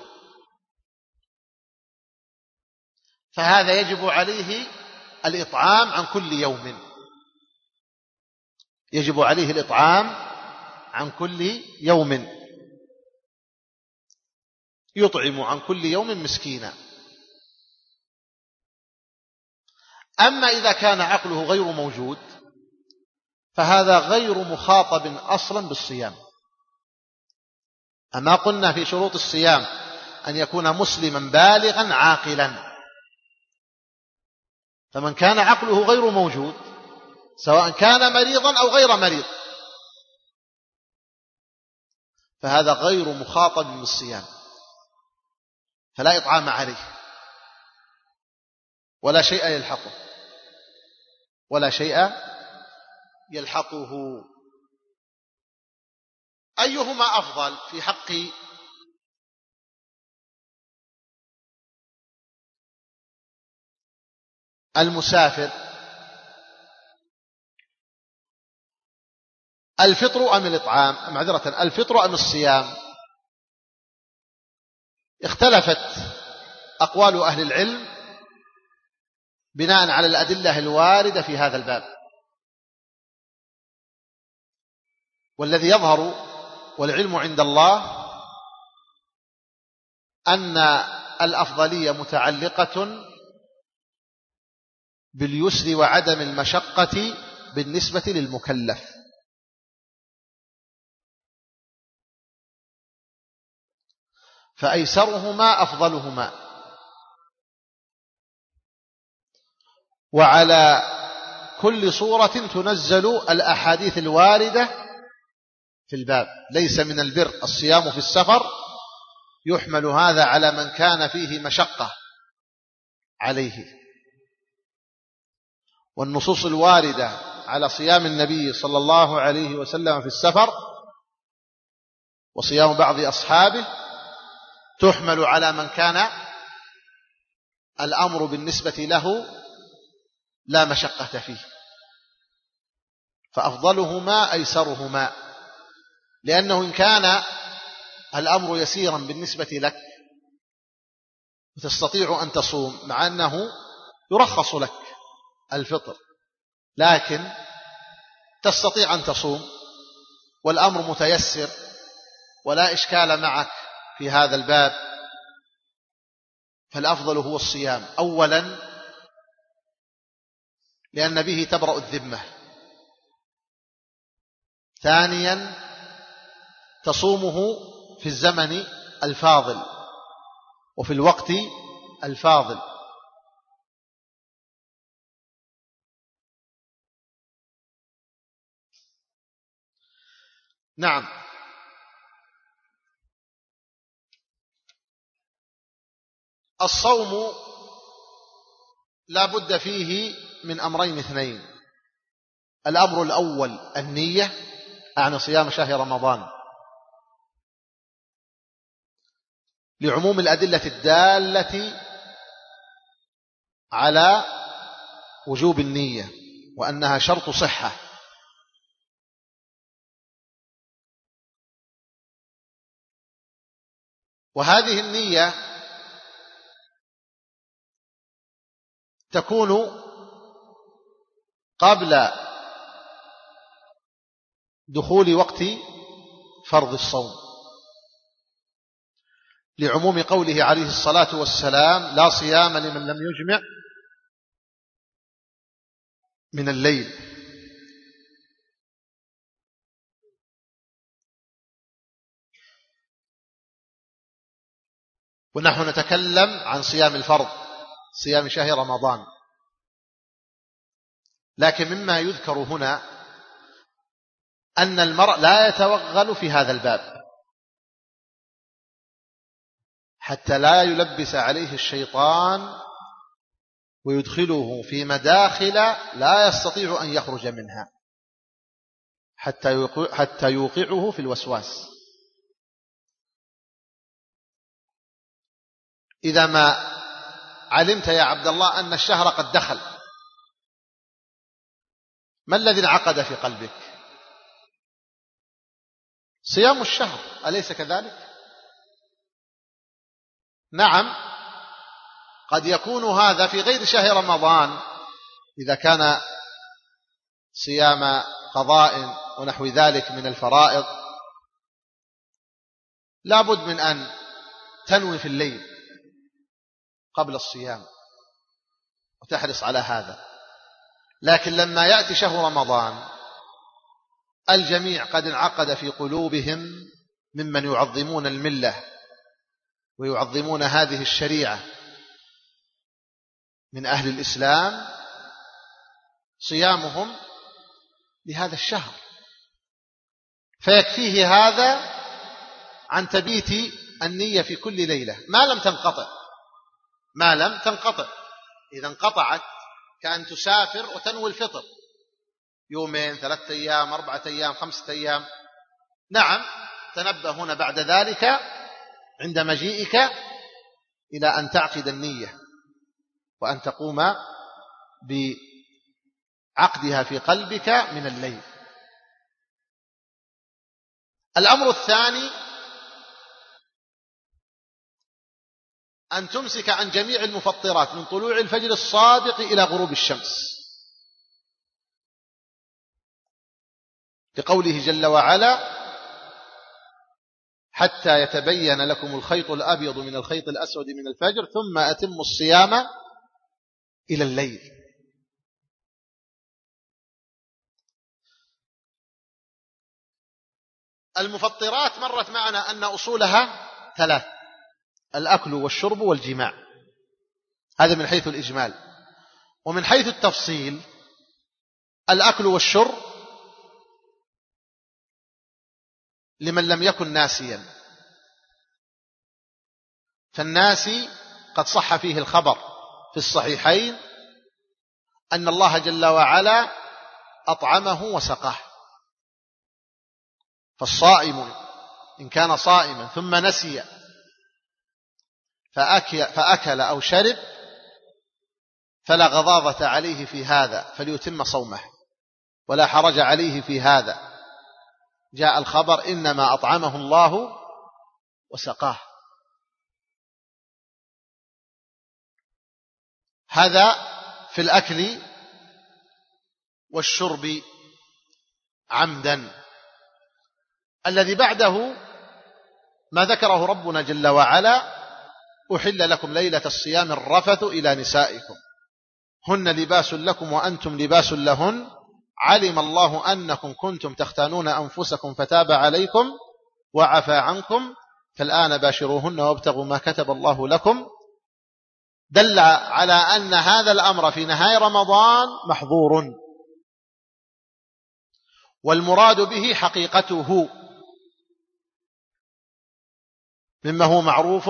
فهذا يجب عليه الإطعام عن كل يوم، يجب عليه الإطعام عن كل يوم، يطعم عن كل يوم مسكينا. أما إذا كان عقله غير موجود فهذا غير مخاطب أصلا بالصيام. أما قلنا في شروط الصيام أن يكون مسلما بالغا عاقلا، فمن كان عقله غير موجود سواء كان مريضا أو غير مريض فهذا غير مخاطب بالصيام، فلا إطعام عليه ولا شيء يلحقه ولا شيء يلحقه. أيهما أفضل في حق المسافر، الفطر أم الإطعام؟ معذرة، الفطر أم الصيام؟ اختلفت أقوال أهل العلم بناء على الأدلة الواردة في هذا الباب، والذي يظهر والعلم عند الله أن الأفضلية متعلقة باليسر وعدم المشقة بالنسبة للمكلف. فأيسرهما أفضلهما. وعلى كل صورة تنزل الأحاديث الواردة في الباب. ليس من البر الصيام في السفر، يحمل هذا على من كان فيه مشقة عليه. والنصوص الواردة على صيام النبي صلى الله عليه وسلم في السفر وصيام بعض أصحابه تحمل على من كان الأمر بالنسبة له لا مشقة فيه، فأفضلهما أيسرهما، لأنه إن كان الأمر يسيرا بالنسبة لك وتستطيع أن تصوم، مع أنه يرخص لك الفطر، لكن تستطيع أن تصوم والأمر متيسر ولا إشكال معك في هذا الباب، فالأفضل هو الصيام. أولا لأن به تبرأ الذمة، ثانيا تصومه في الزمن الفاضل وفي الوقت الفاضل. نعم. الصوم لا بد فيه من أمرين اثنين. الأمر الأول النية، أعني صيام شهر رمضان، لعموم الأدلة الدالة على وجوب النية وأنها شرط صحة. وهذه النية تكون قبل دخول وقت فرض الصوم، لعموم قوله عليه الصلاة والسلام: لا صيام لمن لم يجمع من الليل. ونحن نتكلم عن صيام الفرض، صيام شهر رمضان. لكن مما يذكر هنا أن المرء لا يتوغل في هذا الباب حتى لا يلبس عليه الشيطان ويدخله في مداخل لا يستطيع أن يخرج منها حتى يوقعه في الوسواس. إذا ما علمت يا عبد الله أن الشهر قد دخل، ما الذي انعقد في قلبك؟ صيام الشهر، أليس كذلك؟ نعم، قد يكون هذا في غير شهر رمضان إذا كان صيام قضاء ونحو ذلك من الفرائض لا بد من أن تنوي في الليل قبل الصيام وتحرص على هذا. لكن لما يأتي شهر رمضان الجميع قد انعقد في قلوبهم ممن يعظمون الملة ويعظمون هذه الشريعة من أهل الإسلام صيامهم لهذا الشهر، فيكفيه هذا عن تبيت النية في كل ليلة ما لم تنقطع ما لم تنقطع إذا انقطعت كأن تسافر وتنوي الفطر يومين ثلاثة أيام أربعة أيام خمسة أيام، نعم تنبه هنا بعد ذلك عند مجيئك إلى أن تعقد النية وأن تقوم بعقدها في قلبك من الليل. الأمر الثاني أن تمسك عن جميع المفطرات من طلوع الفجر الصادق إلى غروب الشمس، لقوله جل وعلا حتى يتبين لكم الخيط الأبيض من الخيط الأسود من الفجر ثم أتموا الصيام إلى الليل. المفطرات مرت معنا أن أصولها ثلاث: الأكل والشرب والجماع، هذا من حيث الإجمال. ومن حيث التفصيل الأكل والشرب لمن لم يكن ناسيا، فالناسي قد صح فيه الخبر في الصحيحين أن الله جل وعلا أطعمه وسقاه، فالصائم إن كان صائما ثم نسي فأكل, فأكل أو شرب فلا غضاضة عليه في هذا فليتم صومه ولا حرج عليه في هذا. جاء الخبر إنما أطعمه الله وسقاه. هذا في الأكل والشرب عمدا. الذي بعده ما ذكره ربنا جل وعلا: أحل لكم ليلة الصيام الرفث إلى نسائكم هن لباس لكم وأنتم لباس لهن علم الله أنكم كنتم تختانون أنفسكم فتاب عليكم وعفى عنكم فالآن باشروهن وابتغوا ما كتب الله لكم. دل على أن هذا الأمر في نهاية رمضان محظور، والمراد به حقيقته مما هو معروف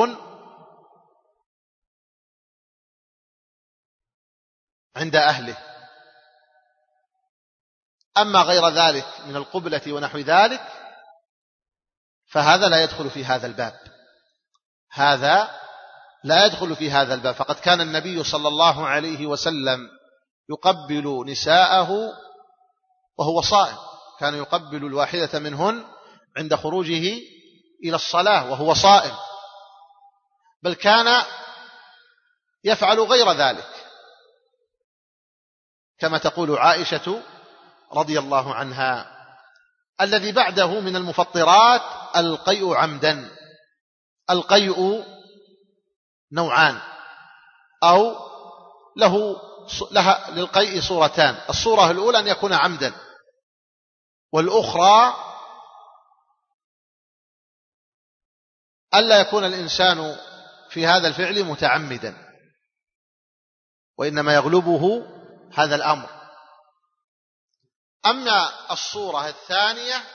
عند أهله. أما غير ذلك من القبلة ونحو ذلك فهذا لا يدخل في هذا الباب، هذا لا يدخل في هذا الباب. فقد كان النبي صلى الله عليه وسلم يقبل نساءه وهو صائم، كان يقبل الواحدة منهن عند خروجه إلى الصلاة وهو صائم، بل كان يفعل غير ذلك كما تقول عائشة رضي الله عنها. الذي بعده من المفطرات القيء عمدا. القيء نوعان، أو له لها للقيء صورتان: الصورة الأولى أن يكون عمدا، والأخرى ألا يكون الإنسان في هذا الفعل متعمدا وإنما يغلبه هذا الأمر. أما الصورة الثانية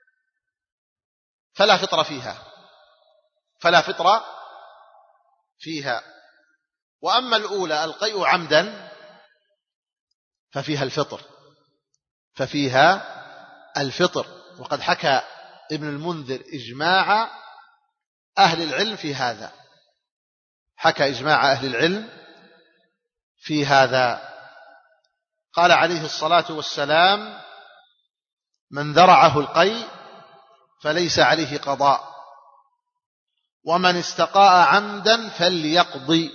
فلا فطر فيها فلا فطر فيها وأما الأولى القيء عمدا ففيها الفطر ففيها الفطر وقد حكى ابن المنذر إجماع أهل العلم في هذا، حكى إجماع أهل العلم في هذا. قال عليه الصلاة والسلام: من ذرعه القيء فليس عليه قضاء، ومن استقاء عمدا فليقضي.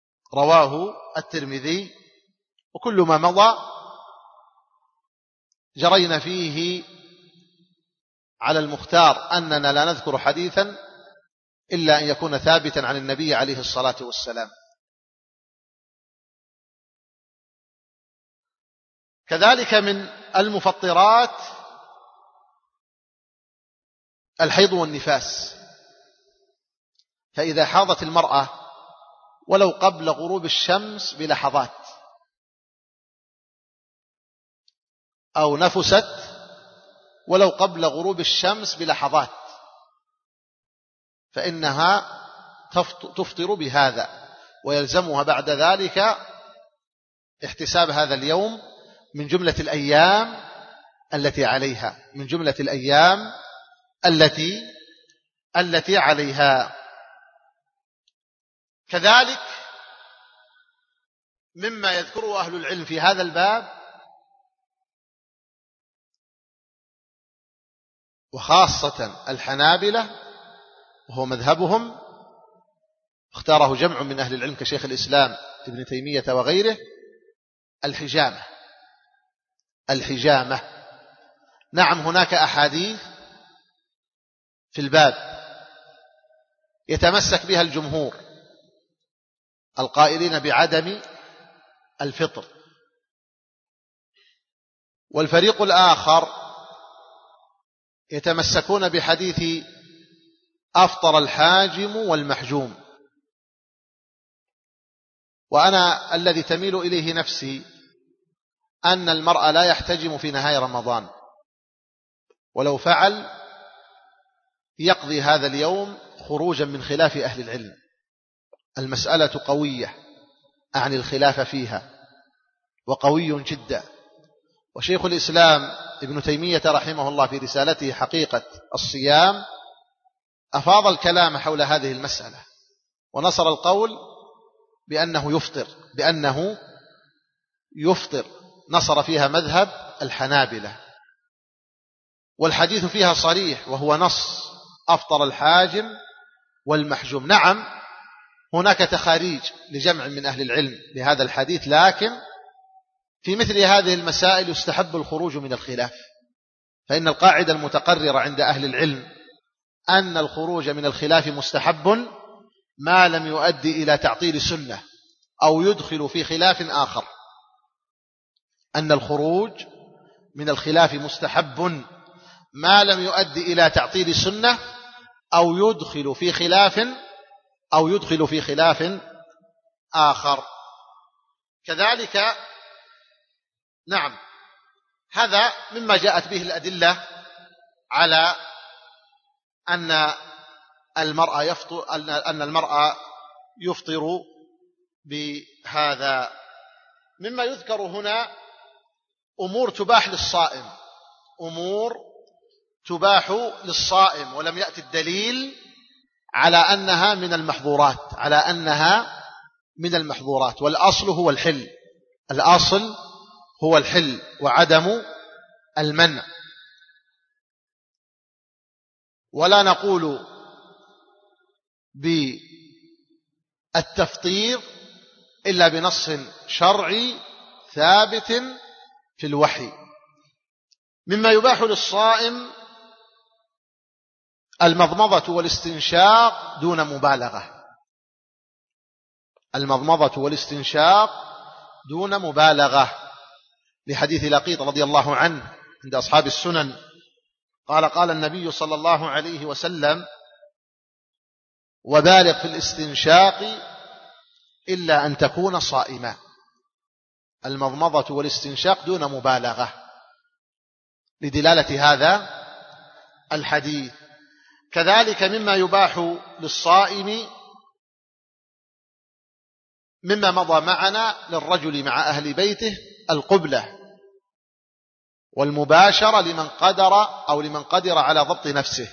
رواه الترمذي. وكل ما مضى جرينا فيه على المختار أننا لا نذكر حديثا إلا أن يكون ثابتا عن النبي عليه الصلاة والسلام. كذلك من المفطرات الحيض والنفاس، فإذا حاضت المرأة ولو قبل غروب الشمس بلحظات أو نفست ولو قبل غروب الشمس بلحظات فإنها تفطر بهذا، ويلزمها بعد ذلك احتساب هذا اليوم من جملة الأيام التي عليها من جملة الأيام التي التي عليها. كذلك مما يذكره أهل العلم في هذا الباب وخاصة الحنابلة وهو مذهبهم، اختاره جمع من أهل العلم كشيخ الإسلام ابن تيمية وغيره، الحجامة الحجامة نعم هناك أحاديث في الباب يتمسك بها الجمهور القائلين بعدم الفطر، والفريق الآخر يتمسكون بحديث أفطر الحاجم والمحجوم. وأنا الذي تميل إليه نفسي أن المرأة لا يحتجم في نهاية رمضان، ولو فعل يقضي هذا اليوم خروجا من خلاف أهل العلم. المسألة قوية أعني الخلاف فيها وقوي جدا، وشيخ الإسلام ابن تيمية رحمه الله في رسالته حقيقة الصيام أفاض الكلام حول هذه المسألة ونصر القول بأنه يفطر بأنه يفطر نصر فيها مذهب الحنابلة، والحديث فيها صريح وهو نص أفطر الحاجم والمحجوم. نعم هناك تخاريج لجمع من أهل العلم لهذا الحديث، لكن في مثل هذه المسائل يستحب الخروج من الخلاف، فإن القاعدة المتقررة عند أهل العلم أن الخروج من الخلاف مستحب ما لم يؤدي إلى تعطيل سنة أو يدخل في خلاف آخر. أن الخروج من الخلاف مستحب ما لم يؤدي إلى تعطيل سنة أو يدخل في خلاف أو يدخل في خلاف آخر. كذلك نعم هذا مما جاءت به الأدلة على أن المرأة يفطر أن المرأة يفطر بهذا. مما يذكر هنا أمور تباح للصائم أمور تباح للصائم ولم يأتي الدليل على أنها من المحظورات على أنها من المحظورات والأصل هو الحل الأصل هو الحل وعدم المنع. ولا نقول بالتفطير إلا بنص شرعي ثابت في الوحي. مما يباح للصائم المضمضة والاستنشاق دون مبالغة المضمضة والاستنشاق دون مبالغة لحديث لقيط رضي الله عنه عند أصحاب السنن قال قال النبي صلى الله عليه وسلم وبالغ في الاستنشاق إلا أن تكون صائما. المضمضة والاستنشاق دون مبالغة لدلالة هذا الحديث. كذلك مما يباح للصائم مما مضى معنا للرجل مع أهل بيته القبلة والمباشرة لمن قدر أو لمن قدر على ضبط نفسه.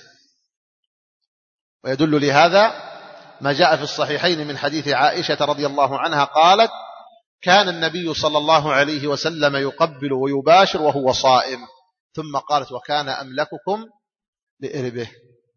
ويدل لهذا ما جاء في الصحيحين من حديث عائشة رضي الله عنها قالت كان النبي صلى الله عليه وسلم يقبل ويباشر وهو صائم، ثم قالت وكان أملككم لإربه.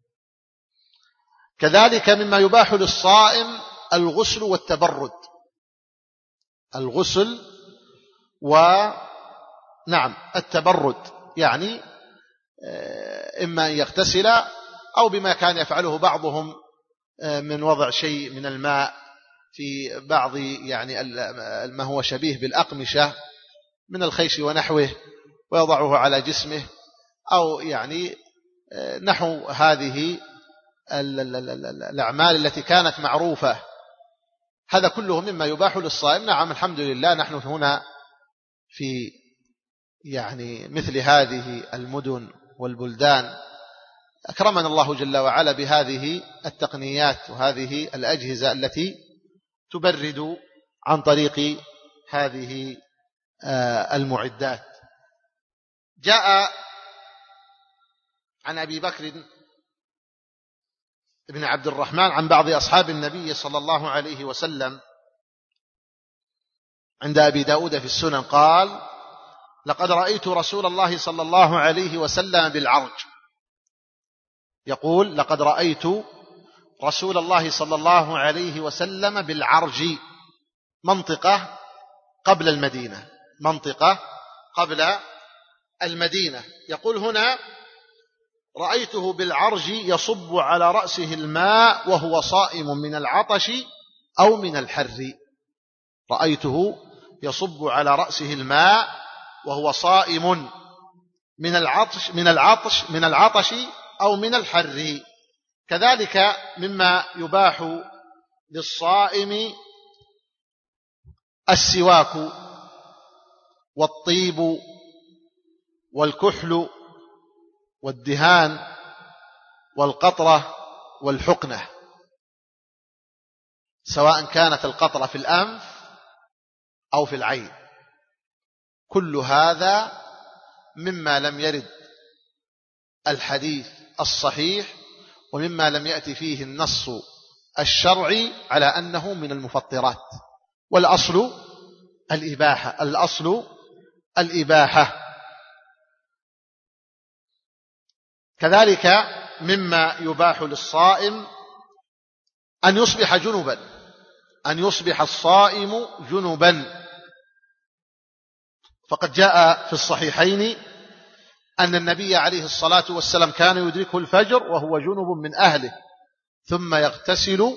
كذلك مما يباح للصائم الغسل والتبرد الغسل ونعم التبرد يعني إما أن يغتسل أو بما كان يفعله بعضهم من وضع شيء من الماء في بعض يعني ما هو شبيه بالأقمشة من الخيش ونحوه ويضعه على جسمه، أو يعني نحو هذه الأعمال التي كانت معروفة. هذا كله مما يباح للصائم. نعم الحمد لله، نحن هنا في يعني مثل هذه المدن والبلدان أكرمنا الله جل وعلا بهذه التقنيات وهذه الأجهزة التي تبرد عن طريق هذه المعدات. جاء عن أبي بكر بن عبد الرحمن عن بعض أصحاب النبي صلى الله عليه وسلم عند أبي داود في السنن قال: لقد رأيت رسول الله صلى الله عليه وسلم بالعرج. يقول: لقد رأيت رسول الله صلى الله عليه وسلم بالعرج، منطقة قبل المدينة، منطقة قبل المدينة. يقول هنا: رأيته بالعرج يصب على رأسه الماء وهو صائم من العطش أو من الحر. رأيته يصب على رأسه الماء وهو صائم من العطش من العطش من العطش أو من الحر. كذلك مما يباح للصائم السواك والطيب والكحل والدهان والقطرة والحقنة، سواء كانت القطرة في الأنف أو في العين. كل هذا مما لم يرد الحديث الصحيح ومما لم يأتي فيه النص الشرعي على أنه من المفطرات، والأصل الإباحة. الأصل الإباحة. كذلك مما يباح للصائم أن يصبح جنبا، أن يصبح الصائم جنبا. فقد جاء في الصحيحين أن النبي عليه الصلاة والسلام كان يدركه الفجر وهو جنب من أهله ثم يغتسل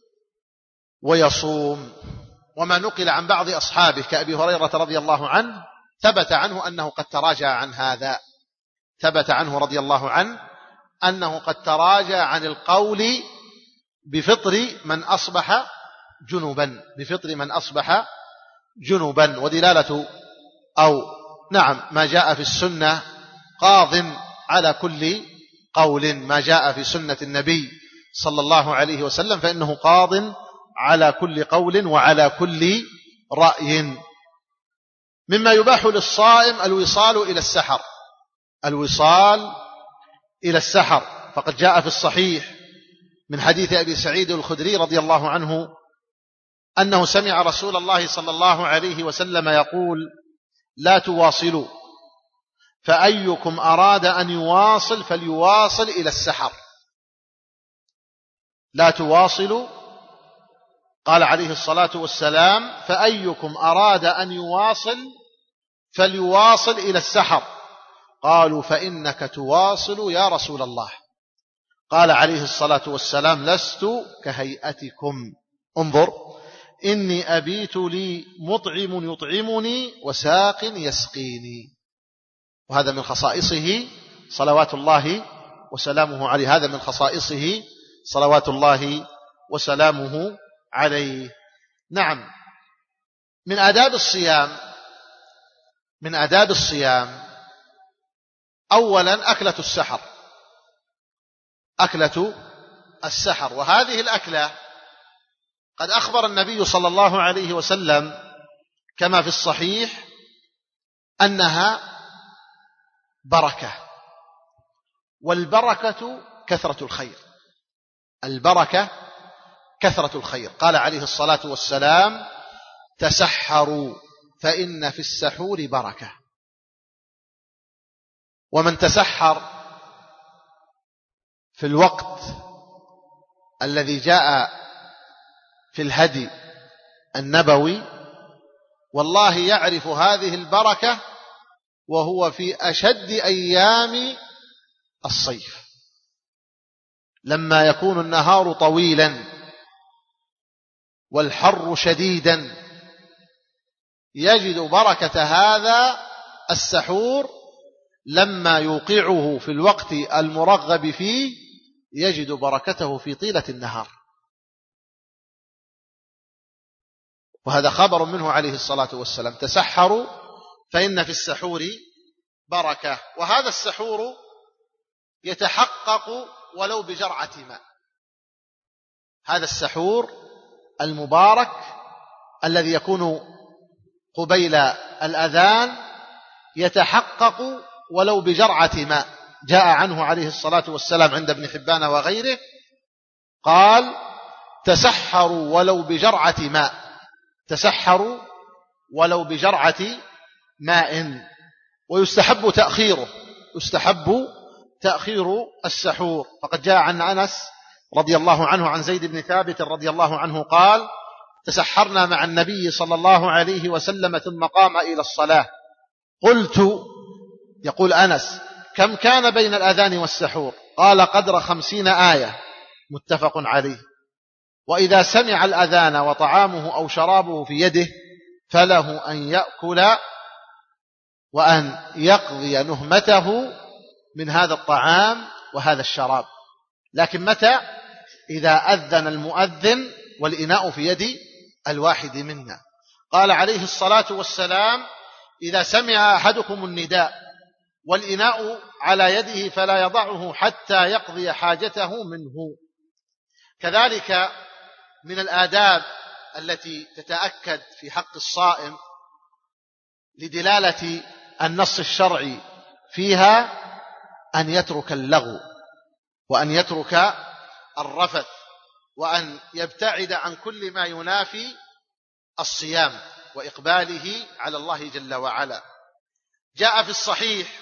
ويصوم. وما نقل عن بعض أصحابه كأبي هريرة رضي الله عنه ثبت عنه أنه قد تراجع عن هذا، ثبت عنه رضي الله عنه أنه قد تراجع عن القول بفطر من أصبح جنبا، بفطر من أصبح جنبا. ودلالة أو نعم ما جاء في السنة قاض على كل قول، ما جاء في سنة النبي صلى الله عليه وسلم فإنه قاض على كل قول وعلى كل رأي. مما يباح للصائم الوصال إلى السحر، الوصال إلى السحر. فقد جاء في الصحيح من حديث أبي سعيد الخدري رضي الله عنه أنه سمع رسول الله صلى الله عليه وسلم يقول: لا تواصلوا، فأيكم أراد أن يواصل فليواصل إلى السحر. لا تواصلوا، قال عليه الصلاة والسلام: فأيكم أراد أن يواصل فليواصل إلى السحر. قالوا: فإنك تواصل يا رسول الله. قال عليه الصلاة والسلام: لست كهيئتكم، انظر إني أبيت لي مطعم يطعمني وساق يسقيني. وهذا من خصائصه صلوات الله وسلامه عليه، هذا من خصائصه صلوات الله وسلامه عليه. نعم، من آداب الصيام من آداب الصيام أولا أكلة السحر، أكلة السحر. وهذه الأكلة قد أخبر النبي صلى الله عليه وسلم كما في الصحيح أنها بركة، والبركة كثرة الخير، البركة كثرة الخير. قال عليه الصلاة والسلام: تسحروا فإن في السحور بركة. ومن تسحر في الوقت الذي جاء في الهدي النبوي والله يعرف هذه البركة وهو في أشد أيام الصيف، لما يكون النهار طويلا والحر شديدا، يجد بركة هذا السحور لما يوقعه في الوقت المرغب فيه، يجد بركته في طيلة النهار. وهذا خبر منه عليه الصلاة والسلام: تسحروا فإن في السحور بركة. وهذا السحور يتحقق ولو بجرعة ماء. هذا السحور المبارك الذي يكون قبيل الأذان يتحقق ولو بجرعة ماء. جاء عنه عليه الصلاة والسلام عند ابن حبان وغيره قال: تسحروا ولو بجرعة ماء، تسحروا ولو بجرعة ماء. ويستحب تأخيره، يستحب تأخير السحور. فقد جاء عن أنس رضي الله عنه عن زيد بن ثابت رضي الله عنه قال: تسحرنا مع النبي صلى الله عليه وسلم ثم قام إلى الصلاة. قلت، يقول أنس: كم كان بين الأذان والسحور؟ قال: قدر خمسين آية، متفق عليه. وإذا سمع الأذان وطعامه أو شرابه في يده فله أن يأكل وأن يقضي نهمته من هذا الطعام وهذا الشراب. لكن متى؟ إذا أذن المؤذن والإناء في يد الواحد منا. قال عليه الصلاة والسلام: إذا سمع أحدكم النداء والإناء على يده فلا يضعه حتى يقضي حاجته منه. كذلك من الآداب التي تتأكد في حق الصائم لدلالة النص الشرعي فيها أن يترك اللغو، وأن يترك الرفث، وأن يبتعد عن كل ما ينافي الصيام وإقباله على الله جل وعلا. جاء في الصحيح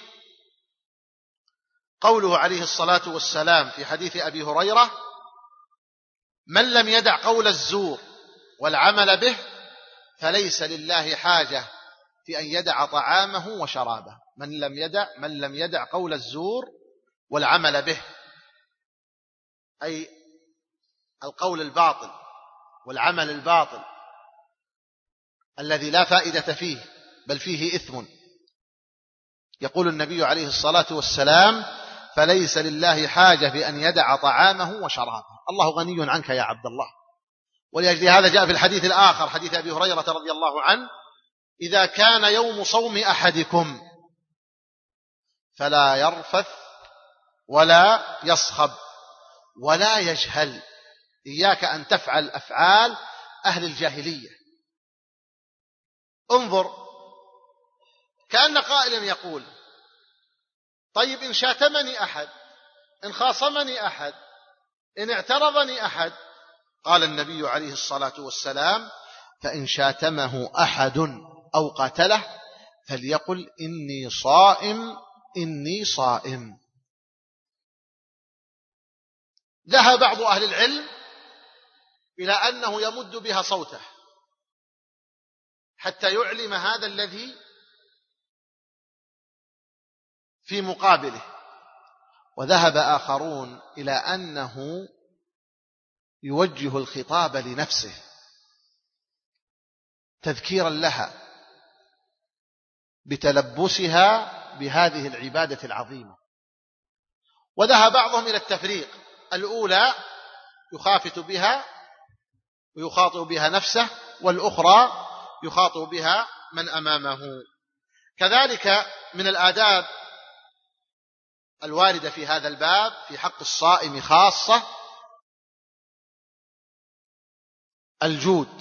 قوله عليه الصلاة والسلام في حديث أبي هريرة: من لم يدع قول الزور والعمل به فليس لله حاجة في أن يدع طعامه وشرابه. من لم يدع من لم يدع قول الزور والعمل به، أي القول الباطل والعمل الباطل الذي لا فائدة فيه بل فيه إثم. يقول النبي عليه الصلاة والسلام: فليس لله حاجة في أن يدع طعامه وشرابه. الله غني عنك يا عبد الله. ولأجل هذا جاء في الحديث الآخر حديث أبي هريرة رضي الله عنه: إذا كان يوم صوم أحدكم فلا يرفث ولا يصخب ولا يجهل. إياك أن تفعل أفعال أهل الجاهلية. انظر، كأن قائلا يقول: طيب إن شاتمني أحد، إن خاصمني أحد، إن اعترضني أحد، قال النبي عليه الصلاة والسلام: فإن شاتمه أحد أو قتله فليقل إني صائم إني صائم. ذهب بعض أهل العلم إلى أنه يمد بها صوته حتى يعلم هذا الذي في مقابله، وذهب آخرون إلى أنه يوجه الخطاب لنفسه تذكيرا لها بتلبسها بهذه العبادة العظيمة. وذهب بعضهم إلى التفريق: الأولى يخافت بها ويخاطب بها نفسه، والأخرى يخاطب بها من أمامه. كذلك من الآداب الواردة في هذا الباب في حق الصائم خاصة الجود.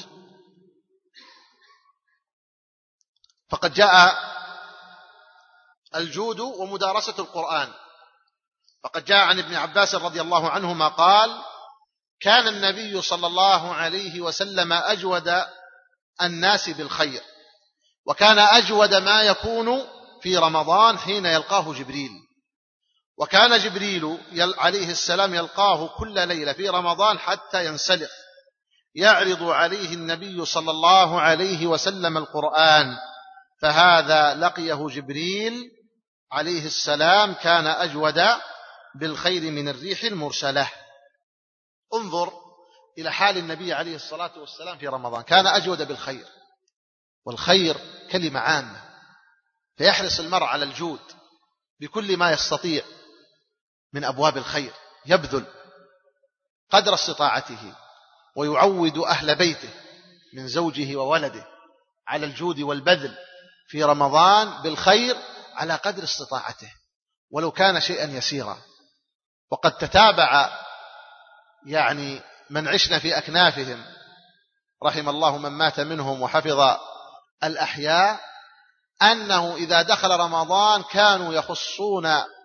فقد جاء الجود ومدارسة القرآن. فقد جاء عن ابن عباس رضي الله عنهما قال: كان النبي صلى الله عليه وسلم أجود الناس بالخير، وكان أجود ما يكون في رمضان حين يلقاه جبريل. وكان جبريل عليه السلام يلقاه كل ليلة في رمضان حتى ينسلخ، يعرض عليه النبي صلى الله عليه وسلم القرآن فهذا لقيه جبريل عليه السلام كان أجود بالخير من الريح المرسلة. انظر إلى حال النبي عليه الصلاة والسلام في رمضان، كان أجود بالخير، والخير كلمة عامة، فيحرص المرء على الجود بكل ما يستطيع من أبواب الخير، يبذل قدر استطاعته، ويعود أهل بيته من زوجه وولده على الجود والبذل في رمضان بالخير على قدر استطاعته ولو كان شيئا يسيرا. وقد تتابع يعني من عشنا في أكنافهم، رحم الله من مات منهم وحفظ الأحياء، أنه إذا دخل رمضان كانوا يخصون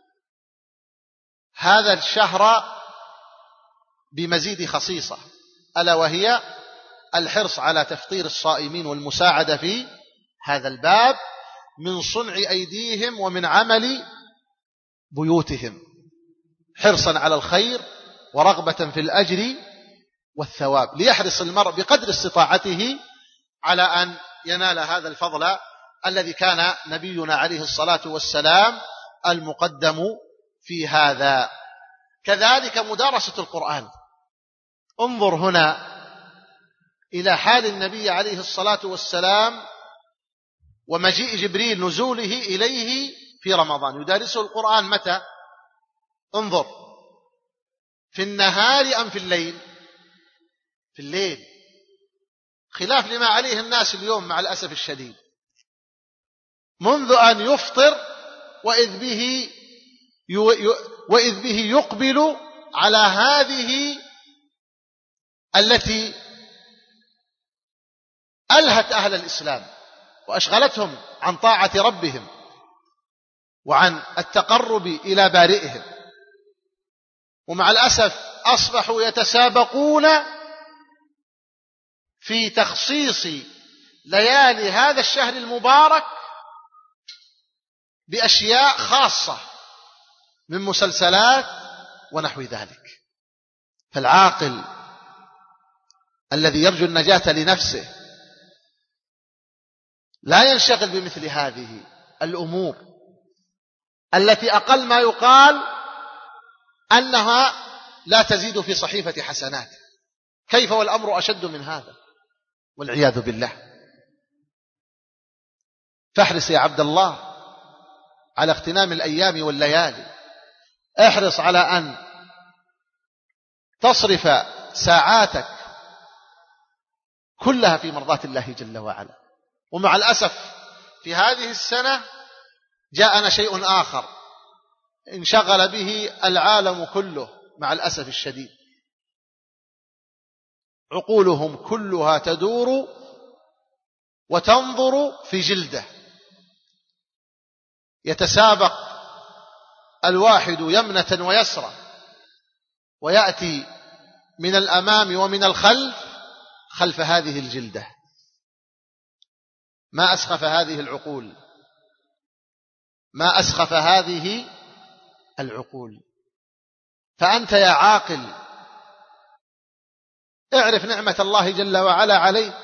هذا الشهر بمزيد خصيصة، ألا وهي الحرص على تفطير الصائمين والمساعدة في هذا الباب من صنع أيديهم ومن عمل بيوتهم، حرصا على الخير ورغبة في الأجر والثواب، ليحرص المرء بقدر استطاعته على أن ينال هذا الفضل الذي كان نبينا عليه الصلاة والسلام المقدم في هذا. كذلك مدارسة القرآن. انظر هنا إلى حال النبي عليه الصلاة والسلام ومجيء جبريل نزوله إليه في رمضان، يدارسه القرآن متى؟ انظر، في النهار أم في الليل؟ في الليل، خلاف لما عليه الناس اليوم مع الأسف الشديد، منذ أن يفطر وإذ به وإذ به يقبل على هذه التي ألهت أهل الإسلام وأشغلتهم عن طاعة ربهم وعن التقرب إلى بارئهم، ومع الأسف أصبحوا يتسابقون في تخصيص ليالي هذا الشهر المبارك بأشياء خاصة من مسلسلات ونحو ذلك. فالعاقل الذي يرجو النجاة لنفسه لا ينشغل بمثل هذه الأمور التي أقل ما يقال أنها لا تزيد في صحيفة حسنات، كيف والأمر أشد من هذا والعياذ بالله. فاحرص يا عبد الله على اغتنام الأيام والليالي، احرص على أن تصرف ساعاتك كلها في مرضاة الله جل وعلا. ومع الأسف في هذه السنة جاءنا شيء آخر انشغل به العالم كله مع الأسف الشديد، عقولهم كلها تدور وتنظر في جلده، يتسابق الواحد يمنة ويسرى، ويأتي من الأمام ومن الخلف خلف هذه الجلدة. ما أسخف هذه العقول، ما أسخف هذه العقول. فأنت يا عاقل اعرف نعمة الله جل وعلا عليك،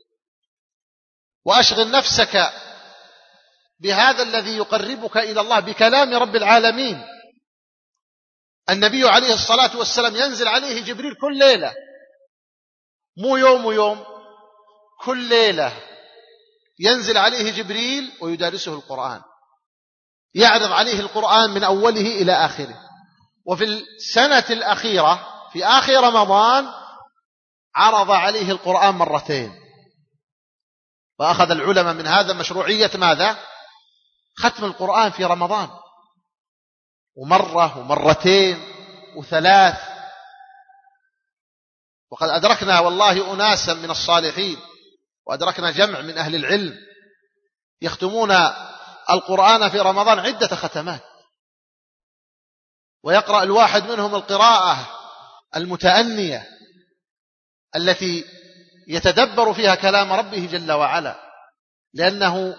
وأشغل نفسك بهذا الذي يقربك إلى الله بكلام رب العالمين. النبي عليه الصلاة والسلام ينزل عليه جبريل كل ليلة، مو يوم ويوم، كل ليلة ينزل عليه جبريل ويدارسه القرآن، يعرض عليه القرآن من أوله إلى آخره. وفي السنة الأخيرة في آخر رمضان عرض عليه القرآن مرتين، وأخذ العلماء من هذا مشروعية ماذا؟ ختم القرآن في رمضان، ومرة ومرتين وثلاث. وقد أدركنا والله أناسا من الصالحين، وأدركنا جمع من أهل العلم يختمون القرآن في رمضان عدة ختمات، ويقرأ الواحد منهم القراءة المتأنية التي يتدبر فيها كلام ربه جل وعلا، لأنه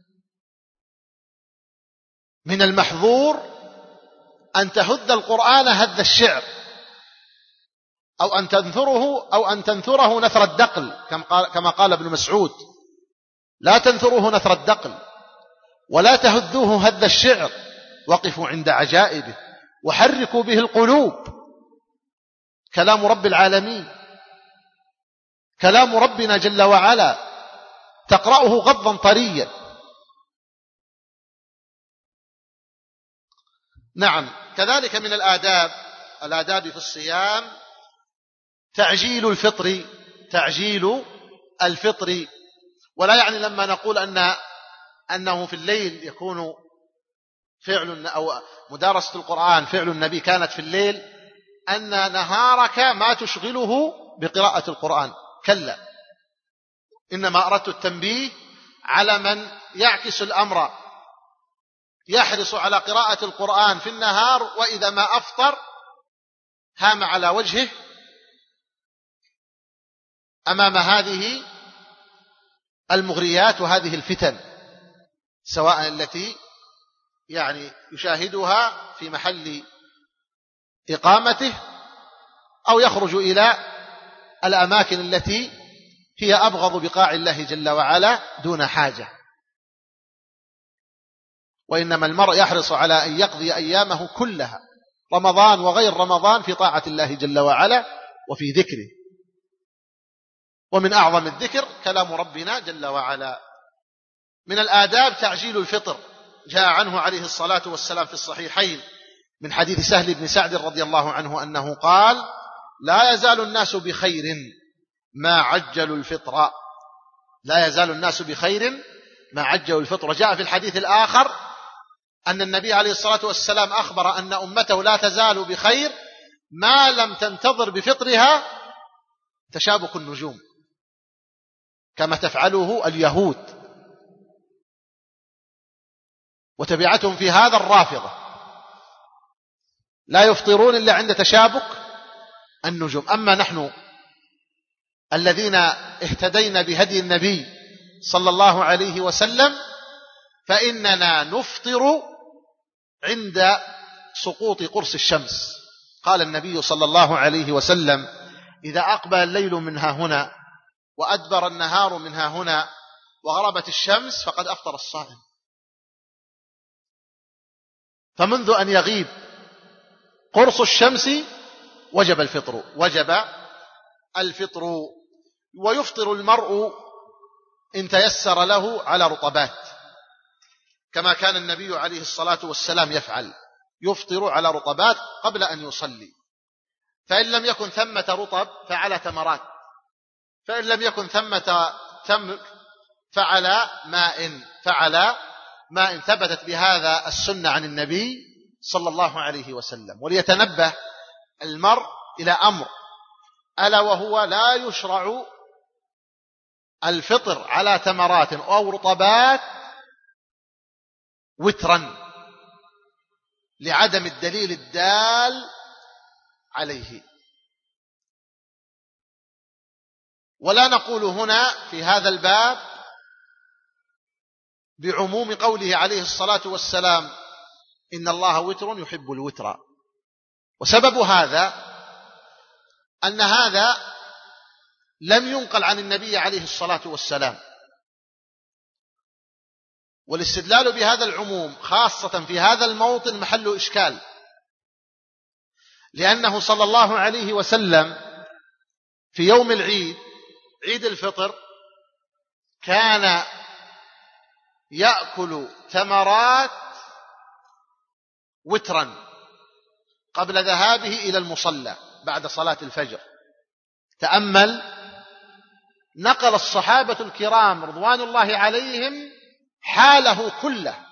من المحظور أن تهد القرآن هد الشعر، أو أن تنثره أو أن تنثره نثر الدقل كما قال ابن مسعود لا تنثروه نثر الدقل ولا تهذوه هذ الشعر، وقفوا عند عجائبه وحركوا به القلوب. كلام رب العالمين، كلام ربنا جل وعلا، تقرأه غضا طريا. نعم، كذلك من الآداب الآداب في الصيام تعجيل الفطر، تعجيل الفطر. ولا يعني لما نقول أن أنه في الليل يكون فعل أو مدارسة القرآن فعل النبي كانت في الليل، أن نهارك ما تشغله بقراءة القرآن، كلا، إنما أردت التنبيه على من يعكس الأمر، يحرص على قراءة القرآن في النهار، وإذا ما أفطر هام على وجهه أمام هذه المغريات وهذه الفتن، سواء التي يعني يشاهدها في محل إقامته أو يخرج إلى الأماكن التي هي أبغض بقاع الله جل وعلا دون حاجة. وإنما المرء يحرص على أن يقضي أيامه كلها، رمضان وغير رمضان، في طاعة الله جل وعلا وفي ذكره. ومن أعظم الذكر كلام ربنا جل وعلا. من الآداب تعجيل الفطر، جاء عنه عليه الصلاة والسلام في الصحيحين من حديث سهل بن سعد رضي الله عنه أنه قال: لا يزال الناس بخير ما عجلوا الفطر، لا يزال الناس بخير ما عجلوا الفطر. جاء في الحديث الآخر أن النبي عليه الصلاة والسلام أخبر أن أمته لا تزال بخير ما لم تنتظر بفطرها تشابك النجوم، كما تفعله اليهود، وتبعتهم في هذا الرافضة، لا يفطرون إلا عند تشابك النجوم. أما نحن الذين اهتدينا بهدي النبي صلى الله عليه وسلم فإننا نفطر عند سقوط قرص الشمس. قال النبي صلى الله عليه وسلم: إذا أقبل الليل منها هنا وأدبر النهار منها هنا وغربت الشمس فقد أفطر الصائم. فمنذ أن يغيب قرص الشمس وجب الفطر، وجب الفطر. ويفطر المرء إن تيسر له على رطبات، كما كان النبي عليه الصلاة والسلام يفعل، يفطر على رطبات قبل أن يصلي. فإن لم يكن ثمة رطب فعلى تمرات، فإن لم يكن ثمة تمر فعلى ماء، فعلى ماء. ثبتت بهذا السنة عن النبي صلى الله عليه وسلم. وليتنبه المرء إلى أمر، ألا وهو لا يشرع الفطر على تمرات أو رطبات وترا لعدم الدليل الدال عليه. ولا نقول هنا في هذا الباب بعموم قوله عليه الصلاة والسلام: إن الله وتر يحب الوتر. وسبب هذا أن هذا لم ينقل عن النبي عليه الصلاة والسلام، والاستدلال بهذا العموم خاصة في هذا الموطن محل إشكال، لأنه صلى الله عليه وسلم في يوم العيد، عيد الفطر، كان يأكل تمرات وترا قبل ذهابه إلى المصلى بعد صلاة الفجر. تأمل، نقل الصحابة الكرام رضوان الله عليهم حاله كله،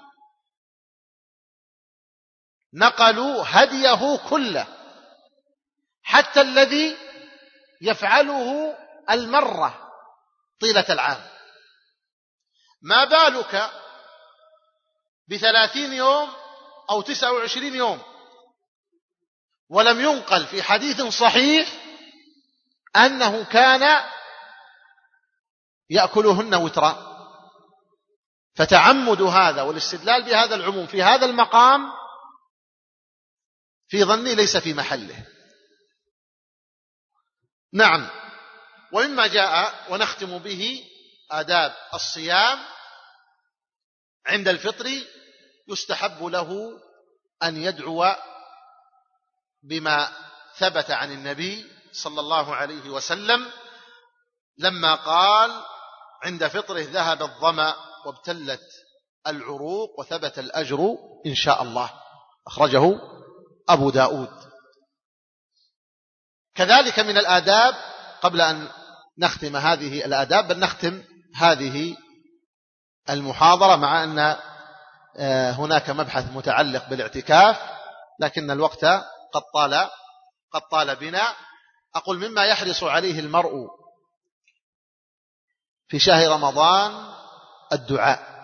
نقلوا هديه كله، حتى الذي يفعله المرة طيلة العام. ما بالك بثلاثين يوم أو تسعة وعشرين يوم؟ ولم ينقل في حديث صحيح أنه كان يأكلهن وترا. فتعمد هذا والاستدلال بهذا العموم في هذا المقام في ظني ليس في محله. نعم. ومما جاء ونختم به آداب الصيام عند الفطر يستحب له أن يدعو بما ثبت عن النبي صلى الله عليه وسلم لما قال عند فطره ذهب الظمأ وابتلت العروق وثبت الأجر إن شاء الله، أخرجه أبو داود. كذلك من الآداب، قبل أن نختم هذه الآداب بل نختم هذه المحاضرة، مع أن هناك مبحث متعلق بالاعتكاف لكن الوقت قد طال قد طال بنا. أقول مما يحرص عليه المرء في شهر رمضان الدعاء.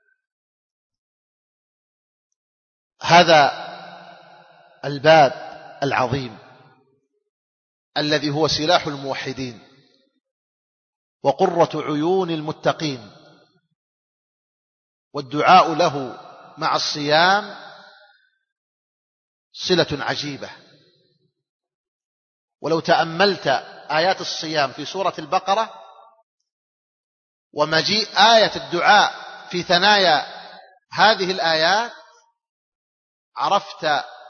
هذا الباب العظيم الذي هو سلاح الموحدين وقرة عيون المتقين، والدعاء له مع الصيام صلة عجيبة. ولو تأملت آيات الصيام في سورة البقرة ومجيء آية الدعاء في ثنايا هذه الآيات عرفت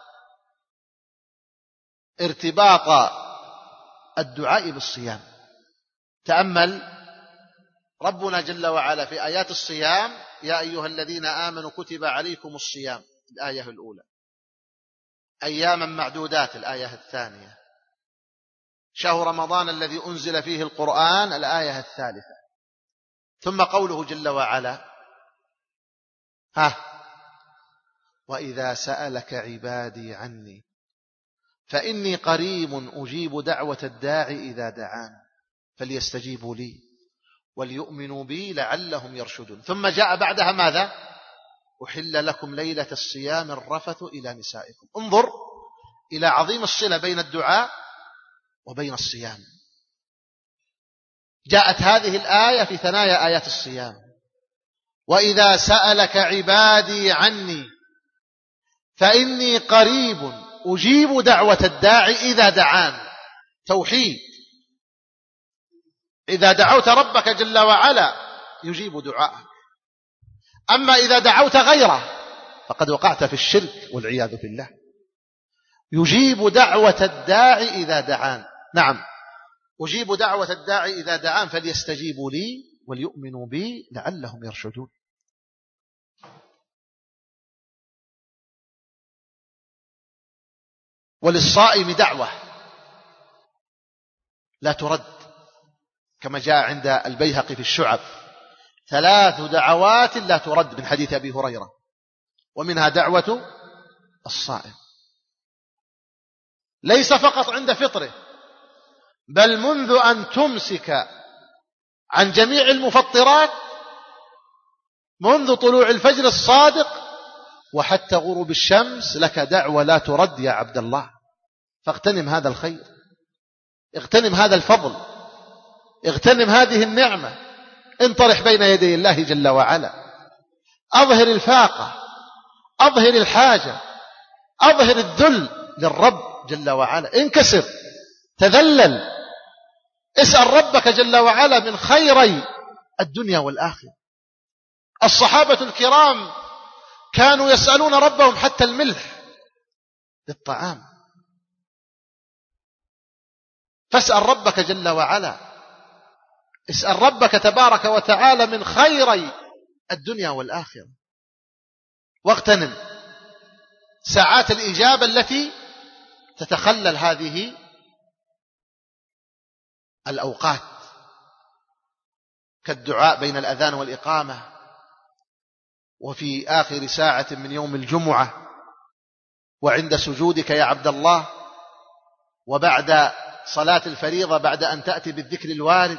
ارتباط الدعاء بالصيام. تأمل ربنا جل وعلا في آيات الصيام: يا أيها الذين آمنوا كتب عليكم الصيام، الآية الأولى، أياما معدودات، الآية الثانية، شهر رمضان الذي أنزل فيه القرآن، الآية الثالثة، ثم قوله جل وعلا: ها وإذا سألك عبادي عني فإني قريب أجيب دعوة الداعي إذا دعان فليستجيبوا لي وليؤمنوا بي لعلهم يرشدون. ثم جاء بعدها ماذا؟ أحل لكم ليلة الصيام الرفث إلى نسائكم. انظر إلى عظيم الصلة بين الدعاء وبين الصيام. جاءت هذه الآية في ثنايا آيات الصيام: وإذا سألك عبادي عني فإني قريب أجيب دعوة الداعي إذا دعان. توحيد، إذا دعوت ربك جل وعلا يجيب دعاءك، أما إذا دعوت غيره فقد وقعت في الشرك والعياذ بالله. يجيب دعوة الداعي إذا دعان. نعم، أجيب دعوة الداعي إذا دعان فليستجيبوا لي وليؤمنوا بي لعلهم يرشدون. وللصائم دعوة لا ترد، كما جاء عند البيهقي في الشعب: ثلاث دعوات لا ترد، من حديث أبي هريرة، ومنها دعوة الصائم. ليس فقط عند فطره، بل منذ أن تمسك عن جميع المفطرات، منذ طلوع الفجر الصادق وحتى غروب الشمس، لك دعوة لا ترد يا عبد الله. فاغتنم هذا الخير، اغتنم هذا الفضل، اغتنم هذه النعمة، انطرح بين يدي الله جل وعلا، أظهر الفاقة، أظهر الحاجة، أظهر الذل للرب جل وعلا، انكسر، تذلل، اسأل ربك جل وعلا من خيري الدنيا والآخرة. الصحابة الكرام كانوا يسألون ربهم حتى الملح للطعام. فاسأل ربك جل وعلا، اسأل ربك تبارك وتعالى من خيري الدنيا والآخرة، واغتنم ساعات الإجابة التي تتخلل هذه الأوقات، كالدعاء بين الأذان والإقامة، وفي آخر ساعة من يوم الجمعة، وعند سجودك يا عبد الله، وبعد صلاة الفريضة بعد أن تأتي بالذكر الوارد.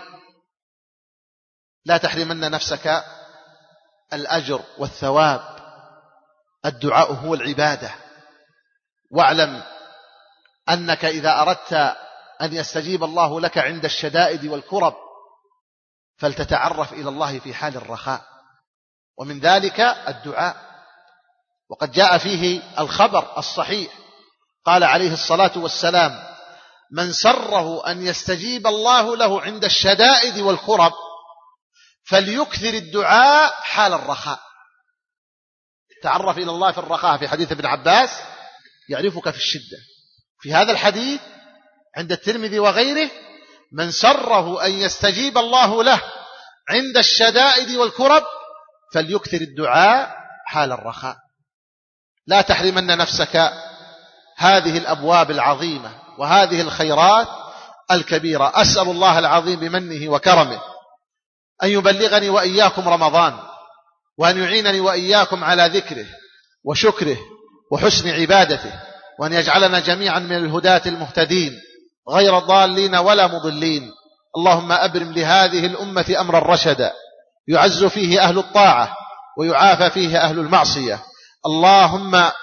لا تحرمن نفسك الأجر والثواب. الدعاء هو العبادة. واعلم أنك إذا أردت أن يستجيب الله لك عند الشدائد والكرب فلتتعرف إلى الله في حال الرخاء، ومن ذلك الدعاء. وقد جاء فيه الخبر الصحيح، قال عليه الصلاة والسلام: من سره أن يستجيب الله له عند الشدائد والكرب فليكثر الدعاء حال الرخاء. تعرف إلى الله في الرخاء في حديث ابن عباس يعرفك في الشدة. في هذا الحديث عند الترمذي وغيره من سره أن يستجيب الله له عند الشدائد والكرب فليكثر الدعاء حال الرخاء. لا تحرمن نفسك هذه الأبواب العظيمة وهذه الخيرات الكبيرة. أسأل الله العظيم بمنه وكرمه أن يبلغني وإياكم رمضان، وأن يعينني وإياكم على ذكره وشكره وحسن عبادته، وأن يجعلنا جميعا من الهداة المهتدين غير ضالين ولا مضلين. اللهم أبرم لهذه الأمة أمرا رشدا يعز فيه أهل الطاعة ويعافى فيه أهل المعصية. اللهم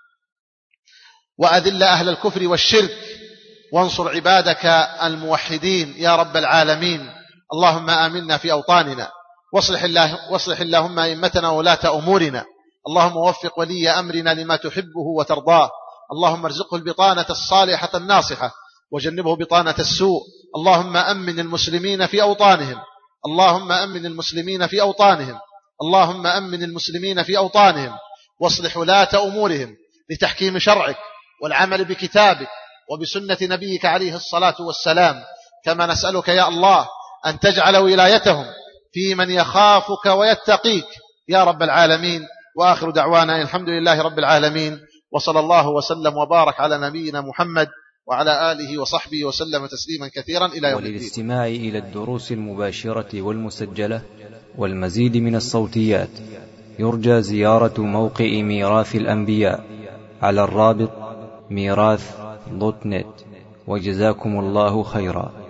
وأذل أهل الكفر والشرك وانصر عبادك الموحدين يا رب العالمين. اللهم آمنا في أوطاننا واصلح, الله واصلح اللهم أئمتنا وولاة أمورنا. اللهم وفق ولي أمرنا لما تحبه وترضاه. اللهم ارزقه البطانة الصالحة الناصحة وجنبه بطانة السوء. اللهم أمن المسلمين في أوطانهم اللهم أمن المسلمين في أوطانهم اللهم أمن المسلمين في أوطانهم واصلح ولاة أمورهم لتحكيم شرعك والعمل بكتابك وبسنة نبيك عليه الصلاة والسلام. كما نسألك يا الله أن تجعل ولايتهم في من يخافك ويتقيك يا رب العالمين. وآخر دعوانا الحمد لله رب العالمين، وصلى الله وسلم وبارك على نبينا محمد وعلى آله وصحبه وسلم تسليما كثيرا إلى يوم الدين. وللاستماع إلى الدروس المباشرة والمسجلة والمزيد من الصوتيات يرجى زيارة موقع ميراث الأنبياء على الرابط ميراث دوت نت. وجزاكم الله خيرا.